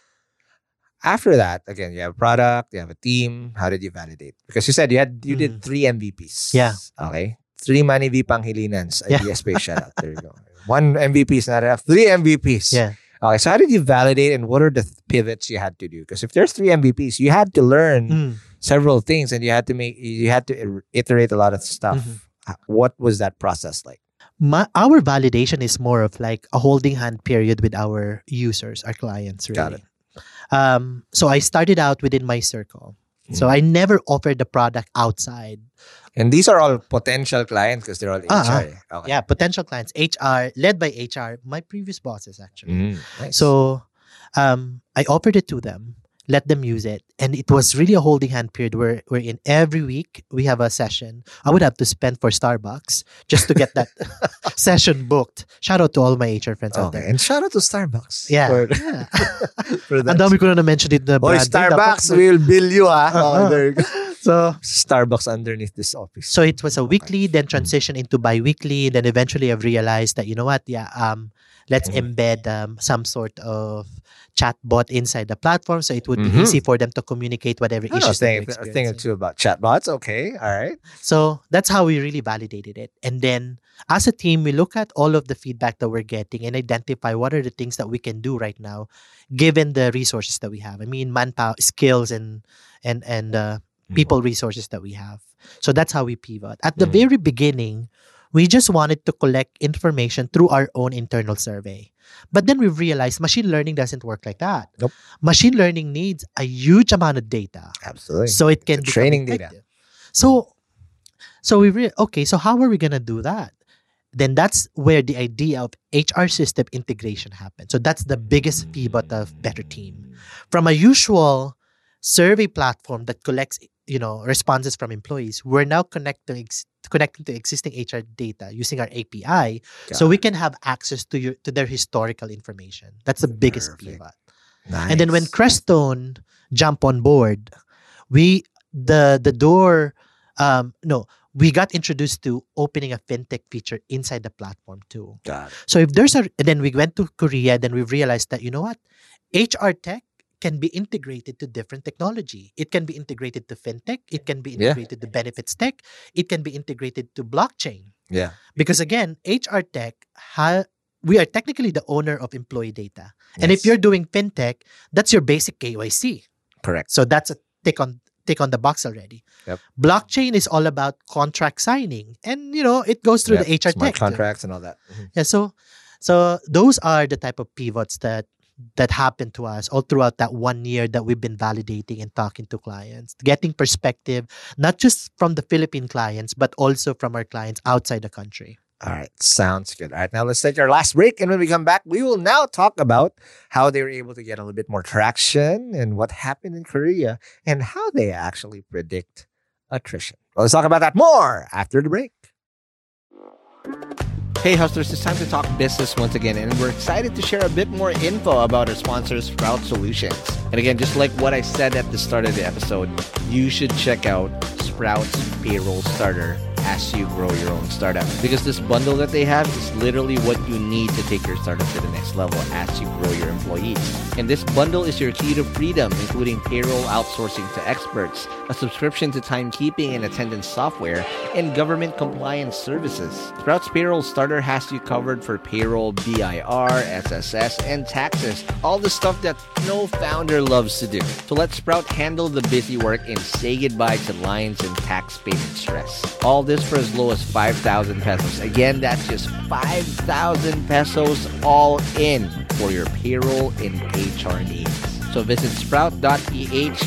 After that, again, you have a product, you have a team. How did you validate? Because you said you did 3 MVPs. Yeah. Okay. 3 Manny V Panghilinans, Idea Space shout out. There you go. 1 MVP is not enough. 3 MVPs. Yeah. Okay. So how did you validate, and what are the pivots you had to do? Because if there's 3 MVPs, you had to learn several things, and you had to iterate a lot of stuff. What was that process like? Our validation is more of like a holding hand period with our users, our clients, really. Got it. So I started out within my circle. So I never offered the product outside. And these are all potential clients because they're all HR. Okay. Yeah, potential clients. HR, led by HR, my previous bosses actually. Nice. So I offered it to them, let them use it. And it was really a holding hand period where in every week we have a session. I would have to spend for Starbucks just to get that session booked. Shout out to all my HR friends out there. And shout out to Starbucks. Yeah. For that. Ang dami ko na mention it na brand. Starbucks will bill you, ha? There you go. So Starbucks underneath this office. So it was a weekly, then transition into bi-weekly. Then eventually I've realized that, you know what? Yeah, let's embed some sort of chatbot inside the platform so it would be easy for them to communicate whatever issues they're experiencing. A thing or two about chatbots. Okay, all right. So that's how we really validated it. And then as a team, we look at all of the feedback that we're getting and identify what are the things that we can do right now, given the resources that we have. I mean, manpower, skills, and people resources that we have. So that's how we pivot. At the very beginning, we just wanted to collect information through our own internal survey. But then we realized machine learning doesn't work like that. Nope. Machine learning needs a huge amount of data. Absolutely. So it can be training data. So we so how are we going to do that? Then that's where the idea of HR system integration happens. So that's the biggest pivot of Better Team. From a usual survey platform that collects responses from employees, we're now connecting to existing HR data using our API, so we can have access to their historical information. That's the biggest pivot. Nice. And then when Crestone jump on board, we got introduced to opening a fintech feature inside the platform too. Got it. So if there's and then we went to Korea, then we realized that, you know what, HR tech can be integrated to different technology. It can be integrated to fintech. It can be integrated to benefits tech. It can be integrated to blockchain. Yeah. Because again, HR tech, we are technically the owner of employee data. And if you're doing fintech, that's your basic KYC. Correct. So that's a tick on the box already. Yep. Blockchain is all about contract signing. And, it goes through the HR smart tech. contracts and all that. Yeah, so those are the type of pivots that happened to us all throughout that 1 year that we've been validating and talking to clients, getting perspective, not just from the Philippine clients, but also from our clients outside the country. All right. Sounds good. All right. Now let's take our last break. And when we come back, we will now talk about how they were able to get a little bit more traction and what happened in Korea and how they actually predict attrition. Well, let's talk about that more after the break. Hey hustlers, it's time to talk business once again, and we're excited to share a bit more info about our sponsor, Sprout Solutions. And again, just like what I said at the start of the episode, you should check out Sprout's Payroll Starter as you grow your own startup. Because this bundle that they have is literally what you need to take your startup to the next level as you grow your employees. And this bundle is your key to freedom, including payroll outsourcing to experts, a subscription to timekeeping and attendance software, and government compliance services. Sprout's Payroll Starter has you covered for payroll, BIR, SSS, and taxes. All the stuff that no founder loves to do. So let Sprout handle the busy work and say goodbye to lines and tax payment stress. All this for as low as 5,000 pesos. Again, that's just 5,000 pesos all in for your payroll and HR needs. So visit sprout.ph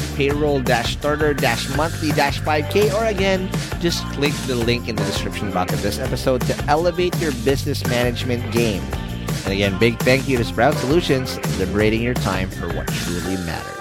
payroll-starter-monthly-5K, or again, just click the link in the description box of this episode to elevate your business management game. And again, big thank you to Sprout Solutions, liberating your time for what truly matters.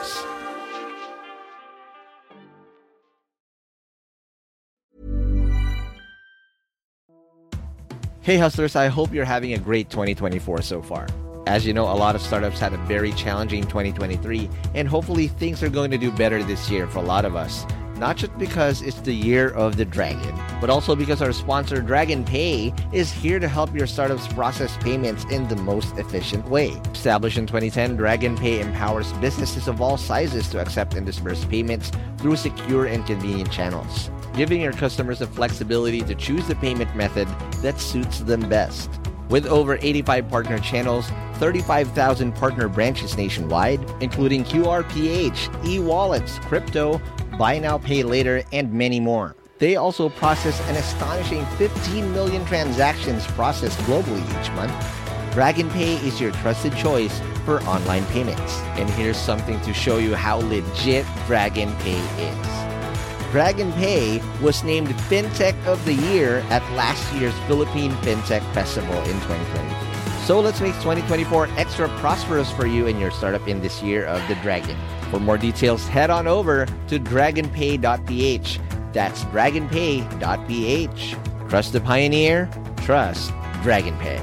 Hey hustlers, I hope you're having a great 2024 so far. As you know, a lot of startups had a very challenging 2023, and hopefully things are going to do better this year for a lot of us. not just because it's the year of the dragon, but also because our sponsor Dragon Pay is here to help your startups process payments in the most efficient way. Established in 2010, Dragon Pay empowers businesses of all sizes to accept and disburse payments through secure and convenient channels, giving your customers the flexibility to choose the payment method that suits them best. With over 85 partner channels, 35,000 partner branches nationwide, including QRPH, e-wallets, crypto, buy now, pay later, and many more. They also process an astonishing 15 million transactions processed globally each month. Dragon Pay is your trusted choice for online payments. And here's something to show you how legit Dragon Pay is. Dragon Pay was named FinTech of the Year at last year's Philippine FinTech Festival in 2020. So let's make 2024 extra prosperous for you and your startup in this year of the dragon. For more details, head on over to dragonpay.ph. That's dragonpay.ph. Trust the pioneer, trust Dragon Pay.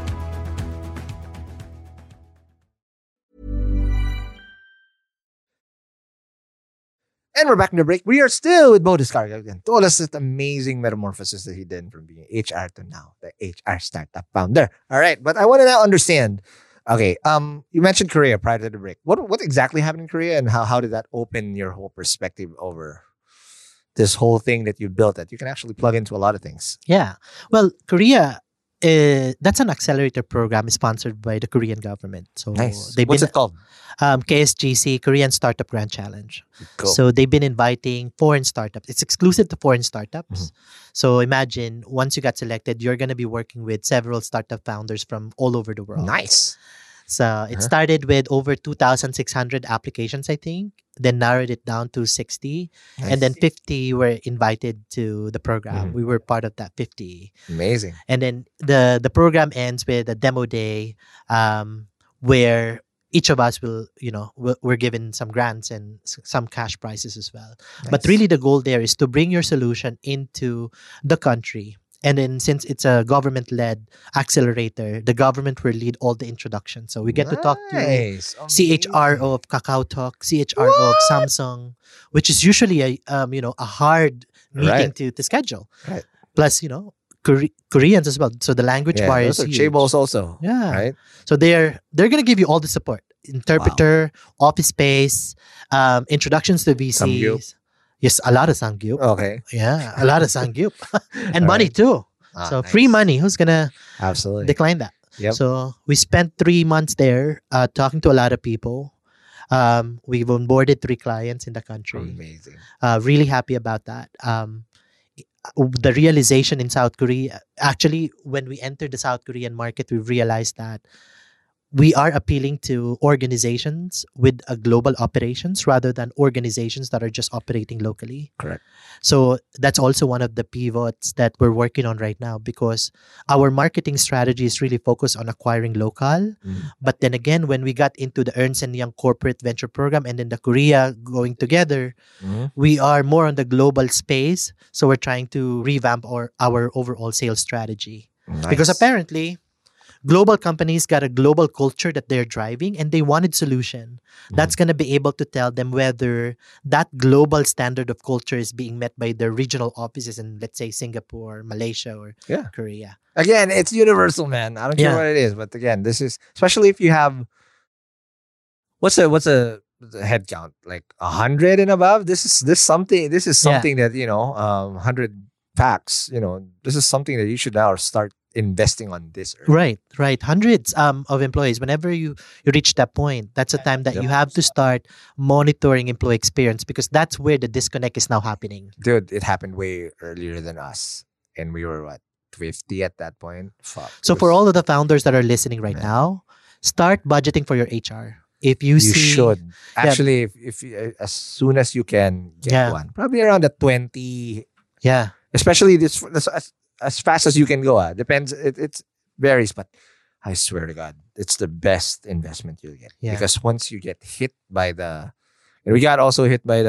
And we're back in the break. We are still with Bo Descarga again. Told us that amazing metamorphosis that he did from being HR to now the HR startup founder. All right, but I want to now understand. Okay, you mentioned Korea prior to the break. What exactly happened in Korea, and how did that open your whole perspective over this whole thing that you built that you can actually plug into a lot of things? Yeah. Well, Korea, that's an accelerator program sponsored by the Korean government. So Nice. they've What's been it called? KSGC, Korean Startup Grand Challenge. Cool. So they've been inviting foreign startups. It's exclusive to foreign startups. So imagine once you got selected, you're going to be working with several startup founders from all over the world. Nice. So it started with over 2,600 applications, I think, then narrowed it down to 60. Nice. And then 50 were invited to the program. We were part of that 50. Amazing. And then the program ends with a demo day where each of us we're given some grants and some cash prizes as well. But Nice. really the goal there is to bring your solution into the country. And then since it's a government-led accelerator, the government will lead all the introduction. So we get to talk to Nice. CHRO of KakaoTalk, CHRO of Samsung, which is usually a hard meeting Right. to schedule. Right. Plus, Koreans as well. So the language Yeah, barrier those is are huge. chaebols also. Yeah. Right? So they're gonna give you all the support: interpreter, office space, introductions to VCs. Samgyup. Yes, a lot of Samgyup. Okay. Yeah, a lot of Samgyup and All money right. too. Ah, So nice. free money. Who's gonna Absolutely. decline that? Yep. So we spent 3 months there talking to a lot of people. We've onboarded 3 clients in the country. Amazing. Really happy about that. The realization in South Korea, actually, when we entered the South Korean market, we realized that we are appealing to organizations with a global operations rather than organizations that are just operating locally. Correct. So that's also one of the pivots that we're working on right now, because our marketing strategy is really focused on acquiring local. But then again, when we got into the Ernst & Young corporate venture program and then the Korea going together, we are more on the global space. So we're trying to revamp our overall sales strategy. Because Nice. apparently, global companies got a global culture that they're driving, and they wanted solution that's going to be able to tell them whether that global standard of culture is being met by their regional offices in, let's say, Singapore, Malaysia, or Yeah. Korea. Again, it's universal, man. I don't care Yeah. what it is, but again, this is especially if you have what's a head count, like 100 and above. This is something that 100 packs. This is something that you should now start investing on this early. Right. Hundreds of employees. Whenever you reach that point, that's a time that you have to start monitoring employee experience, because that's where the disconnect is now happening. Dude, it happened way earlier than us, and we were what, 50 at that point. Fuck. So for all of the founders that are listening right now, start budgeting for your HR. If you you see, should actually, if you, as soon as you can get Yeah. one, probably around the 20. yeah, Especially this as fast as you can go. Depends. It varies, but I swear to God, it's the best investment you'll get. Yeah. Because once you get hit by and we got also hit by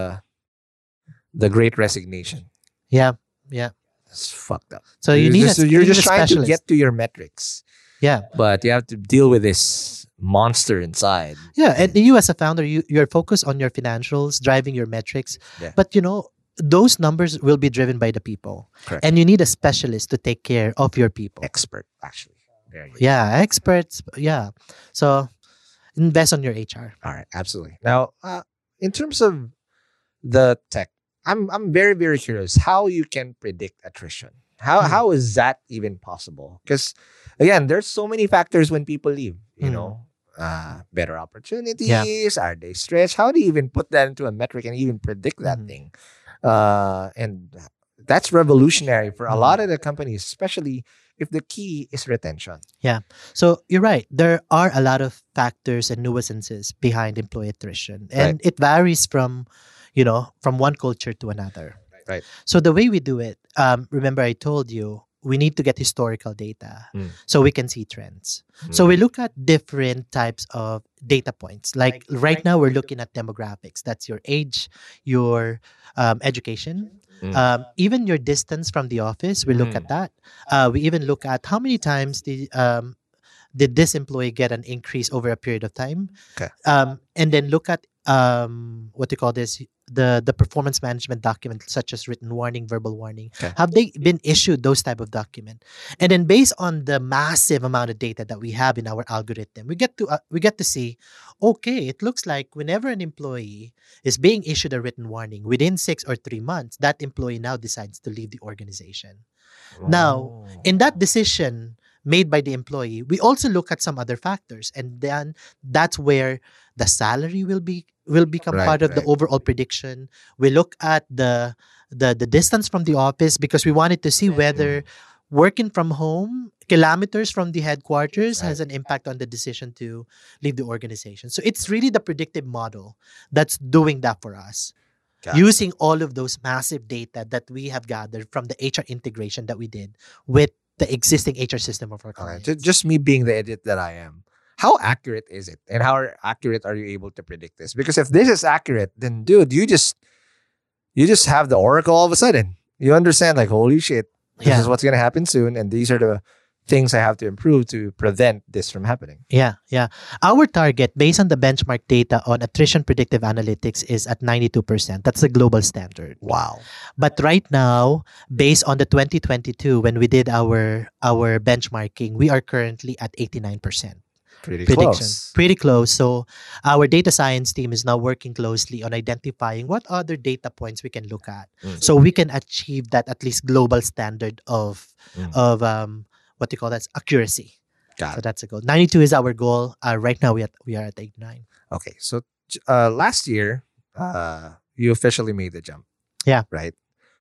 the Great Resignation. yeah. It's fucked up. So you need a you're just a trying to specialist. get to your metrics, Yeah, but you have to deal with this monster inside. yeah. And you as a founder, you're focused on your financials, driving your metrics. Yeah. But those numbers will be driven by the people. Correct. And you need a specialist to take care of your people. Expert, actually. There you go. Yeah, experts. Yeah. So invest on your HR. All right, absolutely. Now, in terms of the tech, I'm very, very curious how you can predict attrition. How is that even possible? Because again, there's so many factors when people leave. You know, better opportunities. Are they stretched? How do you even put that into a metric and even predict that thing? And that's revolutionary for a lot of the companies, especially if the key is retention. Yeah. So you're right. There are a lot of factors and nuances behind employee attrition. And it varies from one culture to another. Right. So the way we do it, remember I told you, we need to get historical data so we can see trends. So we look at different types of data points. Like right now, we're looking at demographics. That's your age, your education, even your distance from the office. We look at that. We even look at how many times did this employee get an increase over a period of time. Okay. And then look at what you call this, the performance management document, such as written warning, verbal warning. Okay. Have they been issued those type of document? And then based on the massive amount of data that we have in our algorithm, we get to see, okay, it looks like whenever an employee is being issued a written warning within 6 or 3 months, that employee now decides to leave the organization. Now, in that decision made by the employee, we also look at some other factors, and then that's where the salary will become part of the overall prediction. We look at the distance from the office, because we wanted to see whether working from home, kilometers from the headquarters, has an impact on the decision to leave the organization. So it's really the predictive model that's doing that for us. Using all of those massive data that we have gathered from the HR integration that we did with the existing HR system of our clients. Just me being the idiot that I am, how accurate is it? And how accurate are you able to predict this? Because if this is accurate, then dude, you just have the oracle all of a sudden. You understand, like, holy shit, this is what's going to happen soon. And these are the things I have to improve to prevent this from happening. Yeah. Our target, based on the benchmark data on attrition predictive analytics, is at 92%. That's the global standard. Wow. But right now, based on the 2022, when we did our benchmarking, we are currently at 89%. Pretty close. So our data science team is now working closely on identifying what other data points we can look at, so we can achieve that at least global standard of what you call that, accuracy. So that's a goal. 92 is our goal. Right now we are at 89. Okay. So last year, you officially made the jump. Yeah. Right.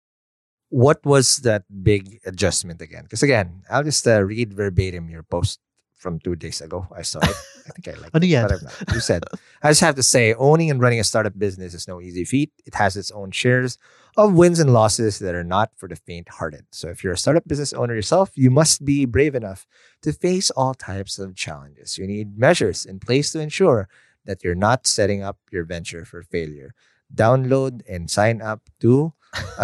What was that big adjustment again? Because again, I'll just read verbatim your post from 2 days ago. I saw it. I think I liked it. Whatever. You said, I just have to say, owning and running a startup business is no easy feat. It has its own shares of wins and losses that are not for the faint-hearted. So if you're a startup business owner yourself, you must be brave enough to face all types of challenges. You need measures in place to ensure that you're not setting up your venture for failure. Download and sign up to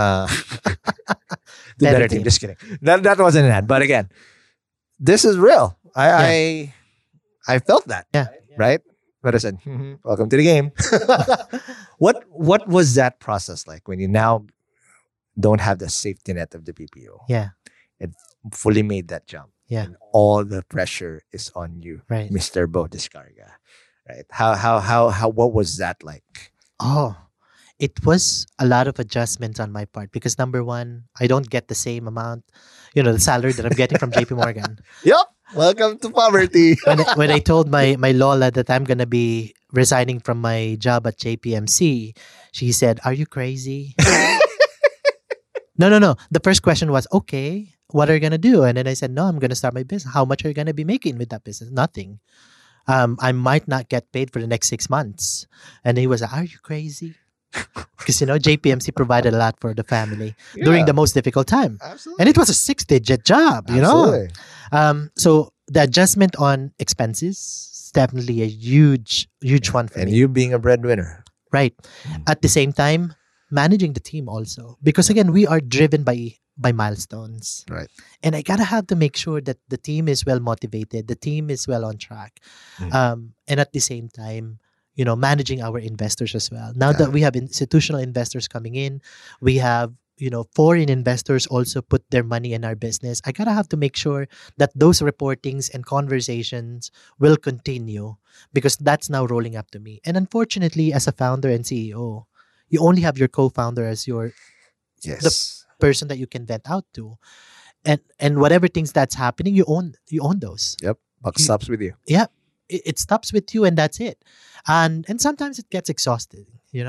Better Team. Just kidding. That wasn't an ad. But again, this is real. I felt that. Yeah. Right? But I said, welcome to the game. What was that process like when you now don't have the safety net of the BPO? Yeah. And fully made that jump. Yeah. And all the pressure is on you, right, Mr. Bo Descarga. Right? How what was that like? Oh, it was a lot of adjustments on my part, because number one, I don't get the same amount, the salary that I'm getting from JP Morgan. Yep. Welcome to poverty. when I told my Lola that I'm going to be resigning from my job at JPMC, she said, "Are you crazy?" No. The first question was, okay, what are you going to do? And then I said, no, I'm going to start my business. How much are you going to be making with that business? Nothing. I might not get paid for the next 6 months. And he was like, are you crazy? Because, JPMC provided a lot for the family during the most difficult time. Absolutely. And it was a 6-digit job, Absolutely. So the adjustment on expenses is definitely a huge one for me. And you being a breadwinner. Right. At the same time, managing the team also. Because again, we are driven by milestones. Right. And I gotta have to make sure that the team is well motivated, the team is well on track. And at the same time, managing our investors as well. Now that we have institutional investors coming in, we have, foreign investors also put their money in our business. I gotta have to make sure that those reportings and conversations will continue because that's now rolling up to me. And unfortunately, as a founder and CEO, you only have your co-founder as the person that you can vent out to. And whatever things that's happening, you own those. Yep. Buck stops with you. Yeah. It stops with you and that's it. And sometimes it gets exhausted,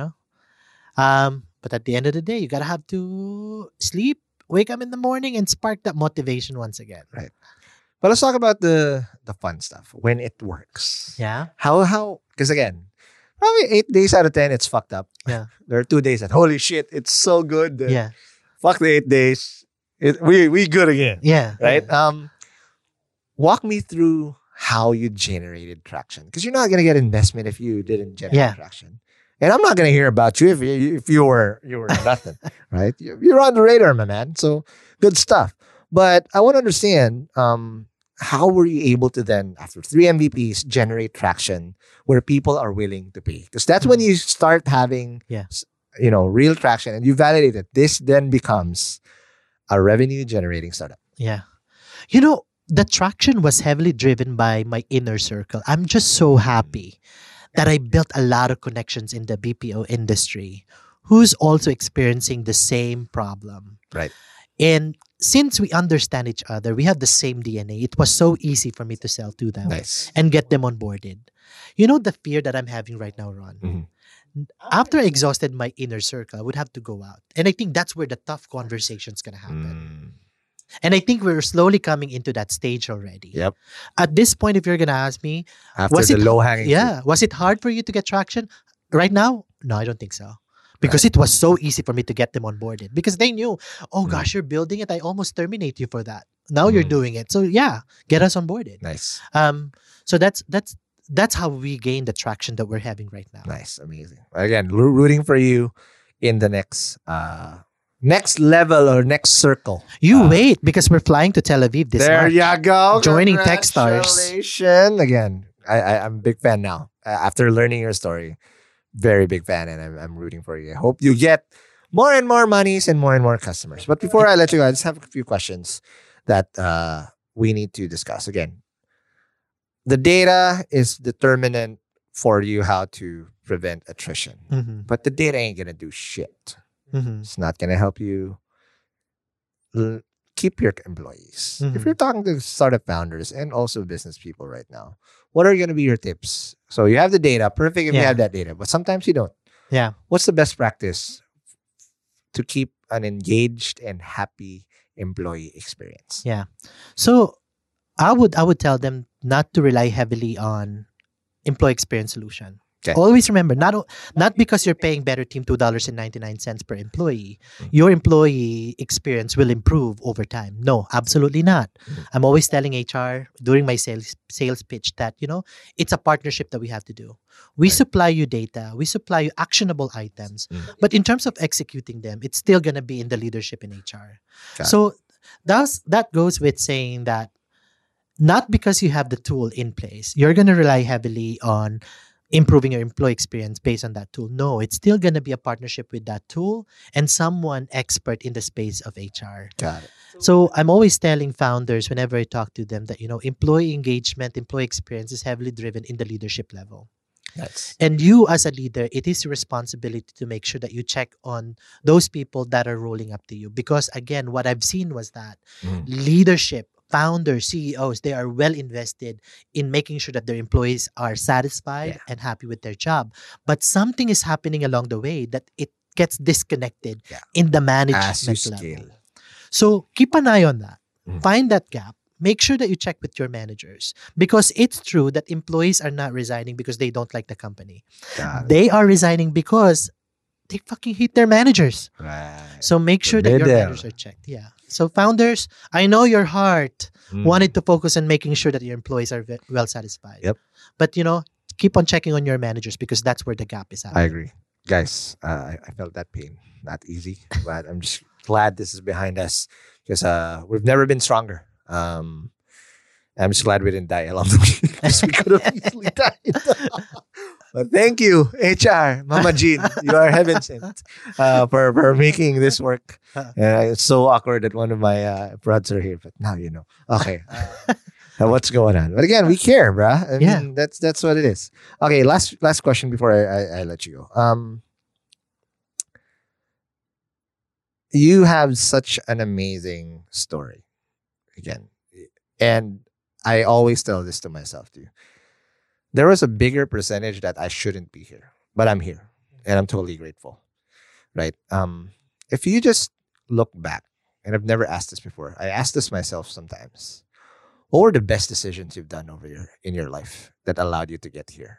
But at the end of the day, you gotta have to sleep, wake up in the morning, and spark that motivation once again. Right. But let's talk about the fun stuff when it works. Yeah. How? Because again, probably 8 days out of 10, it's fucked up. Yeah. There are 2 days that holy shit, it's so good. Yeah. Fuck the 8 days. We good again. Yeah. Right. Walk me through how you generated traction, because you're not gonna get investment if you didn't generate traction. And I'm not going to hear about you if you were nothing, right? You're on the radar, my man. So good stuff. But I want to understand how were you able to then, after 3 MVPs, generate traction where people are willing to pay? Because that's when you start having, real traction, and you validate it. This then becomes a revenue generating startup. Yeah. The traction was heavily driven by my inner circle. I'm just so happy that I built a lot of connections in the BPO industry who's also experiencing the same problem. Right. And since we understand each other, we have the same DNA, it was so easy for me to sell to them and get them onboarded. The fear that I'm having right now, Ron? Mm-hmm. After I exhausted my inner circle, I would have to go out. And I think that's where the tough conversation's going to happen. And I think we're slowly coming into that stage already. Yep. At this point, if you're going to ask me, after the low-hanging fruit. Was it hard for you to get traction? Right now? No, I don't think so. Because it was so easy for me to get them onboarded. Because they knew, gosh, you're building it. I almost terminate you for that. Now you're doing it. So get us onboarded. Nice. So that's how we gain the traction that we're having right now. Nice. Amazing. Again, rooting for you in the next level or next circle. You wait, because we're flying to Tel Aviv this month. There you go. Joining Techstars. Congratulations. Again, I'm a big fan now. After learning your story, very big fan, and I'm rooting for you. I hope you get more and more monies and more customers. But before I let you go, I just have a few questions that we need to discuss. Again, the data is determinant for you how to prevent attrition. Mm-hmm. But the data ain't going to do shit. Mm-hmm. It's not going to help you keep your employees. Mm-hmm. If you're talking to startup founders and also business people right now, what are going to be your tips? So you have the data. Perfect if you have that data. But sometimes you don't. Yeah. What's the best practice to keep an engaged and happy employee experience? Yeah. So I would tell them not to rely heavily on employee experience solution. Okay. Always remember, not because you're paying Better Team $2.99 per employee, your employee experience will improve over time. No, absolutely not. I'm always telling HR during my sales pitch that, it's a partnership that we have to do. We supply you data, we supply you actionable items, but in terms of executing them, it's still going to be in the leadership in HR. So that goes with saying that not because you have the tool in place, you're going to rely heavily on improving your employee experience based on that tool. No, it's still going to be a partnership with that tool and someone expert in the space of HR. Got it. So I'm always telling founders whenever I talk to them that, employee engagement, employee experience is heavily driven in the leadership level. Yes. And you as a leader, it is your responsibility to make sure that you check on those people that are rolling up to you. Because again, what I've seen was that leadership, founders, CEOs, they are well invested in making sure that their employees are satisfied and happy with their job. But something is happening along the way that it gets disconnected in the management level. So keep an eye on that. Find that gap. Make sure that you check with your managers, because it's true that employees are not resigning because they don't like the company. They are resigning because they fucking hate their managers. Right. So make sure that your managers are checked. Yeah. So founders, I know your heart wanted to focus on making sure that your employees are well satisfied. Yep. But keep on checking on your managers, because that's where the gap is happening. I agree. Guys, I felt that pain. Not easy, but I'm just glad this is behind us, because we've never been stronger. I'm just glad we didn't die along the way, because we could have easily died. But thank you, HR, Mama Jean. You are heaven sent for making this work. It's so awkward that one of my brothers are here, but now you know. Okay. What's going on? But again, we care, bruh. I mean, that's what it is. Okay, last question before I let you go. You have such an amazing story. Again, and I always tell this to myself too. There was a bigger percentage that I shouldn't be here, but I'm here, and I'm totally grateful. Right? If you just look back, and I've never asked this before, I ask this myself sometimes. What were the best decisions you've done in your life that allowed you to get here?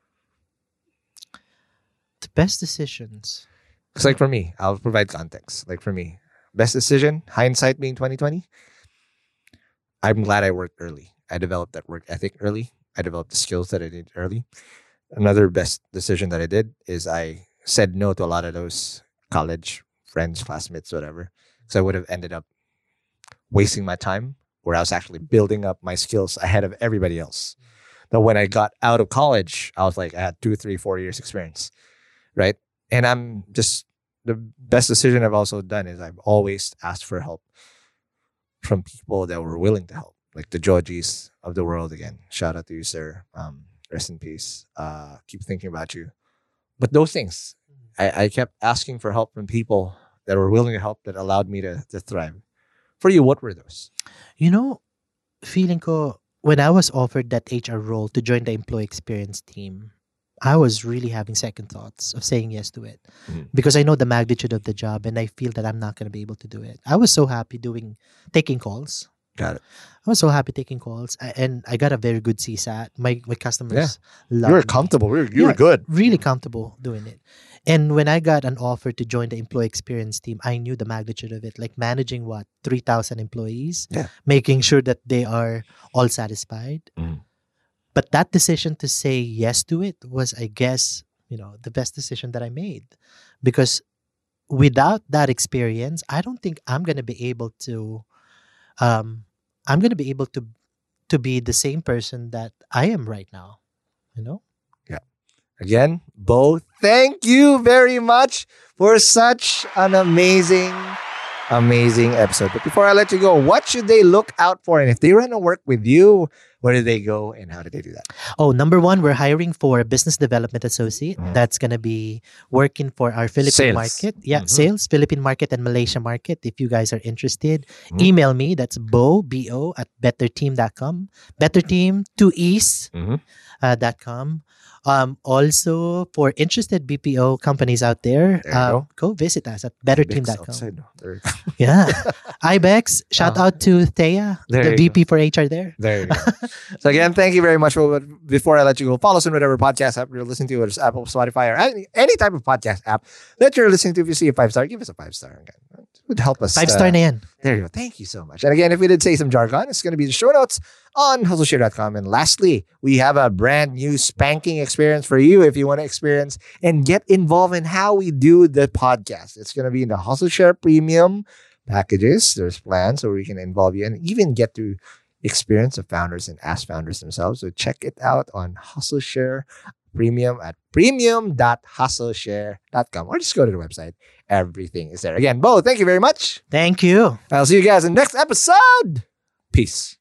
The best decisions. It's like for me, I'll provide context. Like for me, best decision, hindsight being 2020. I'm glad I worked early. I developed that work ethic early. I developed the skills that I did early. Another best decision that I did is I said no to a lot of those college friends, classmates, whatever. So I would have ended up wasting my time where I was actually building up my skills ahead of everybody else. But when I got out of college, I was like, I had 2, 3, 4 years experience, right? And I'm just, the best decision I've also done is I've always asked for help from people that were willing to help, like the Georgies of the world again. Shout out to you, sir. Rest in peace. Keep thinking about you. But those things, I kept asking for help from people that were willing to help that allowed me to thrive. For you, what were those? You know, feeling ko, when I was offered that HR role to join the employee experience team, I was really having second thoughts of saying yes to it because I know the magnitude of the job and I feel that I'm not going to be able to do it. I was so happy taking calls. Got it. I was so happy taking calls and I got a very good CSAT. My customers loved You were me. comfortable. You were good. Really comfortable doing it. And when I got an offer to join the employee experience team, I knew the magnitude of it. Like managing 3,000 employees, making sure that they are all satisfied. But that decision to say yes to it was, I guess, the best decision that I made. Because without that experience, I don't think I'm going to be able to to be the same person that I am right now, Yeah. Again, Bo, thank you very much for such an amazing episode. But before I let you go, what should they look out for? And if they want to work with you, where do they go and how do they do that? Oh, number one, we're hiring for a business development associate that's going to be working for our Philippine market. Yeah, sales, Philippine market and Malaysia market. If you guys are interested, email me. That's bo, at betterteam.com. Betterteam, 2es.com. Also, for interested BPO companies out there, go visit us at betterteam.com. Yeah. IBEX, shout out to Thea, the VP for HR there. There you go. So again, thank you very much. Before I let you go, follow us on whatever podcast app you're listening to, whether it's Apple, Spotify, or any type of podcast app that you're listening to. If you see a 5-star, give us a 5-star. Again. It would help us. 5-star na yan. There you go. Thank you so much. And again, if we did say some jargon, it's going to be the show notes on hustleshare.com. And lastly, we have a brand new spanking experience for you if you want to experience and get involved in how we do the podcast. It's going to be in the HustleShare Premium packages. There's plans so we can involve you and even get to experience the founders and ask founders themselves. So check it out on HustleShare Premium at premium.hustleshare.com or just go to the website. Everything is there. Again, Bo, thank you very much. Thank you. I'll see you guys in the next episode. Peace.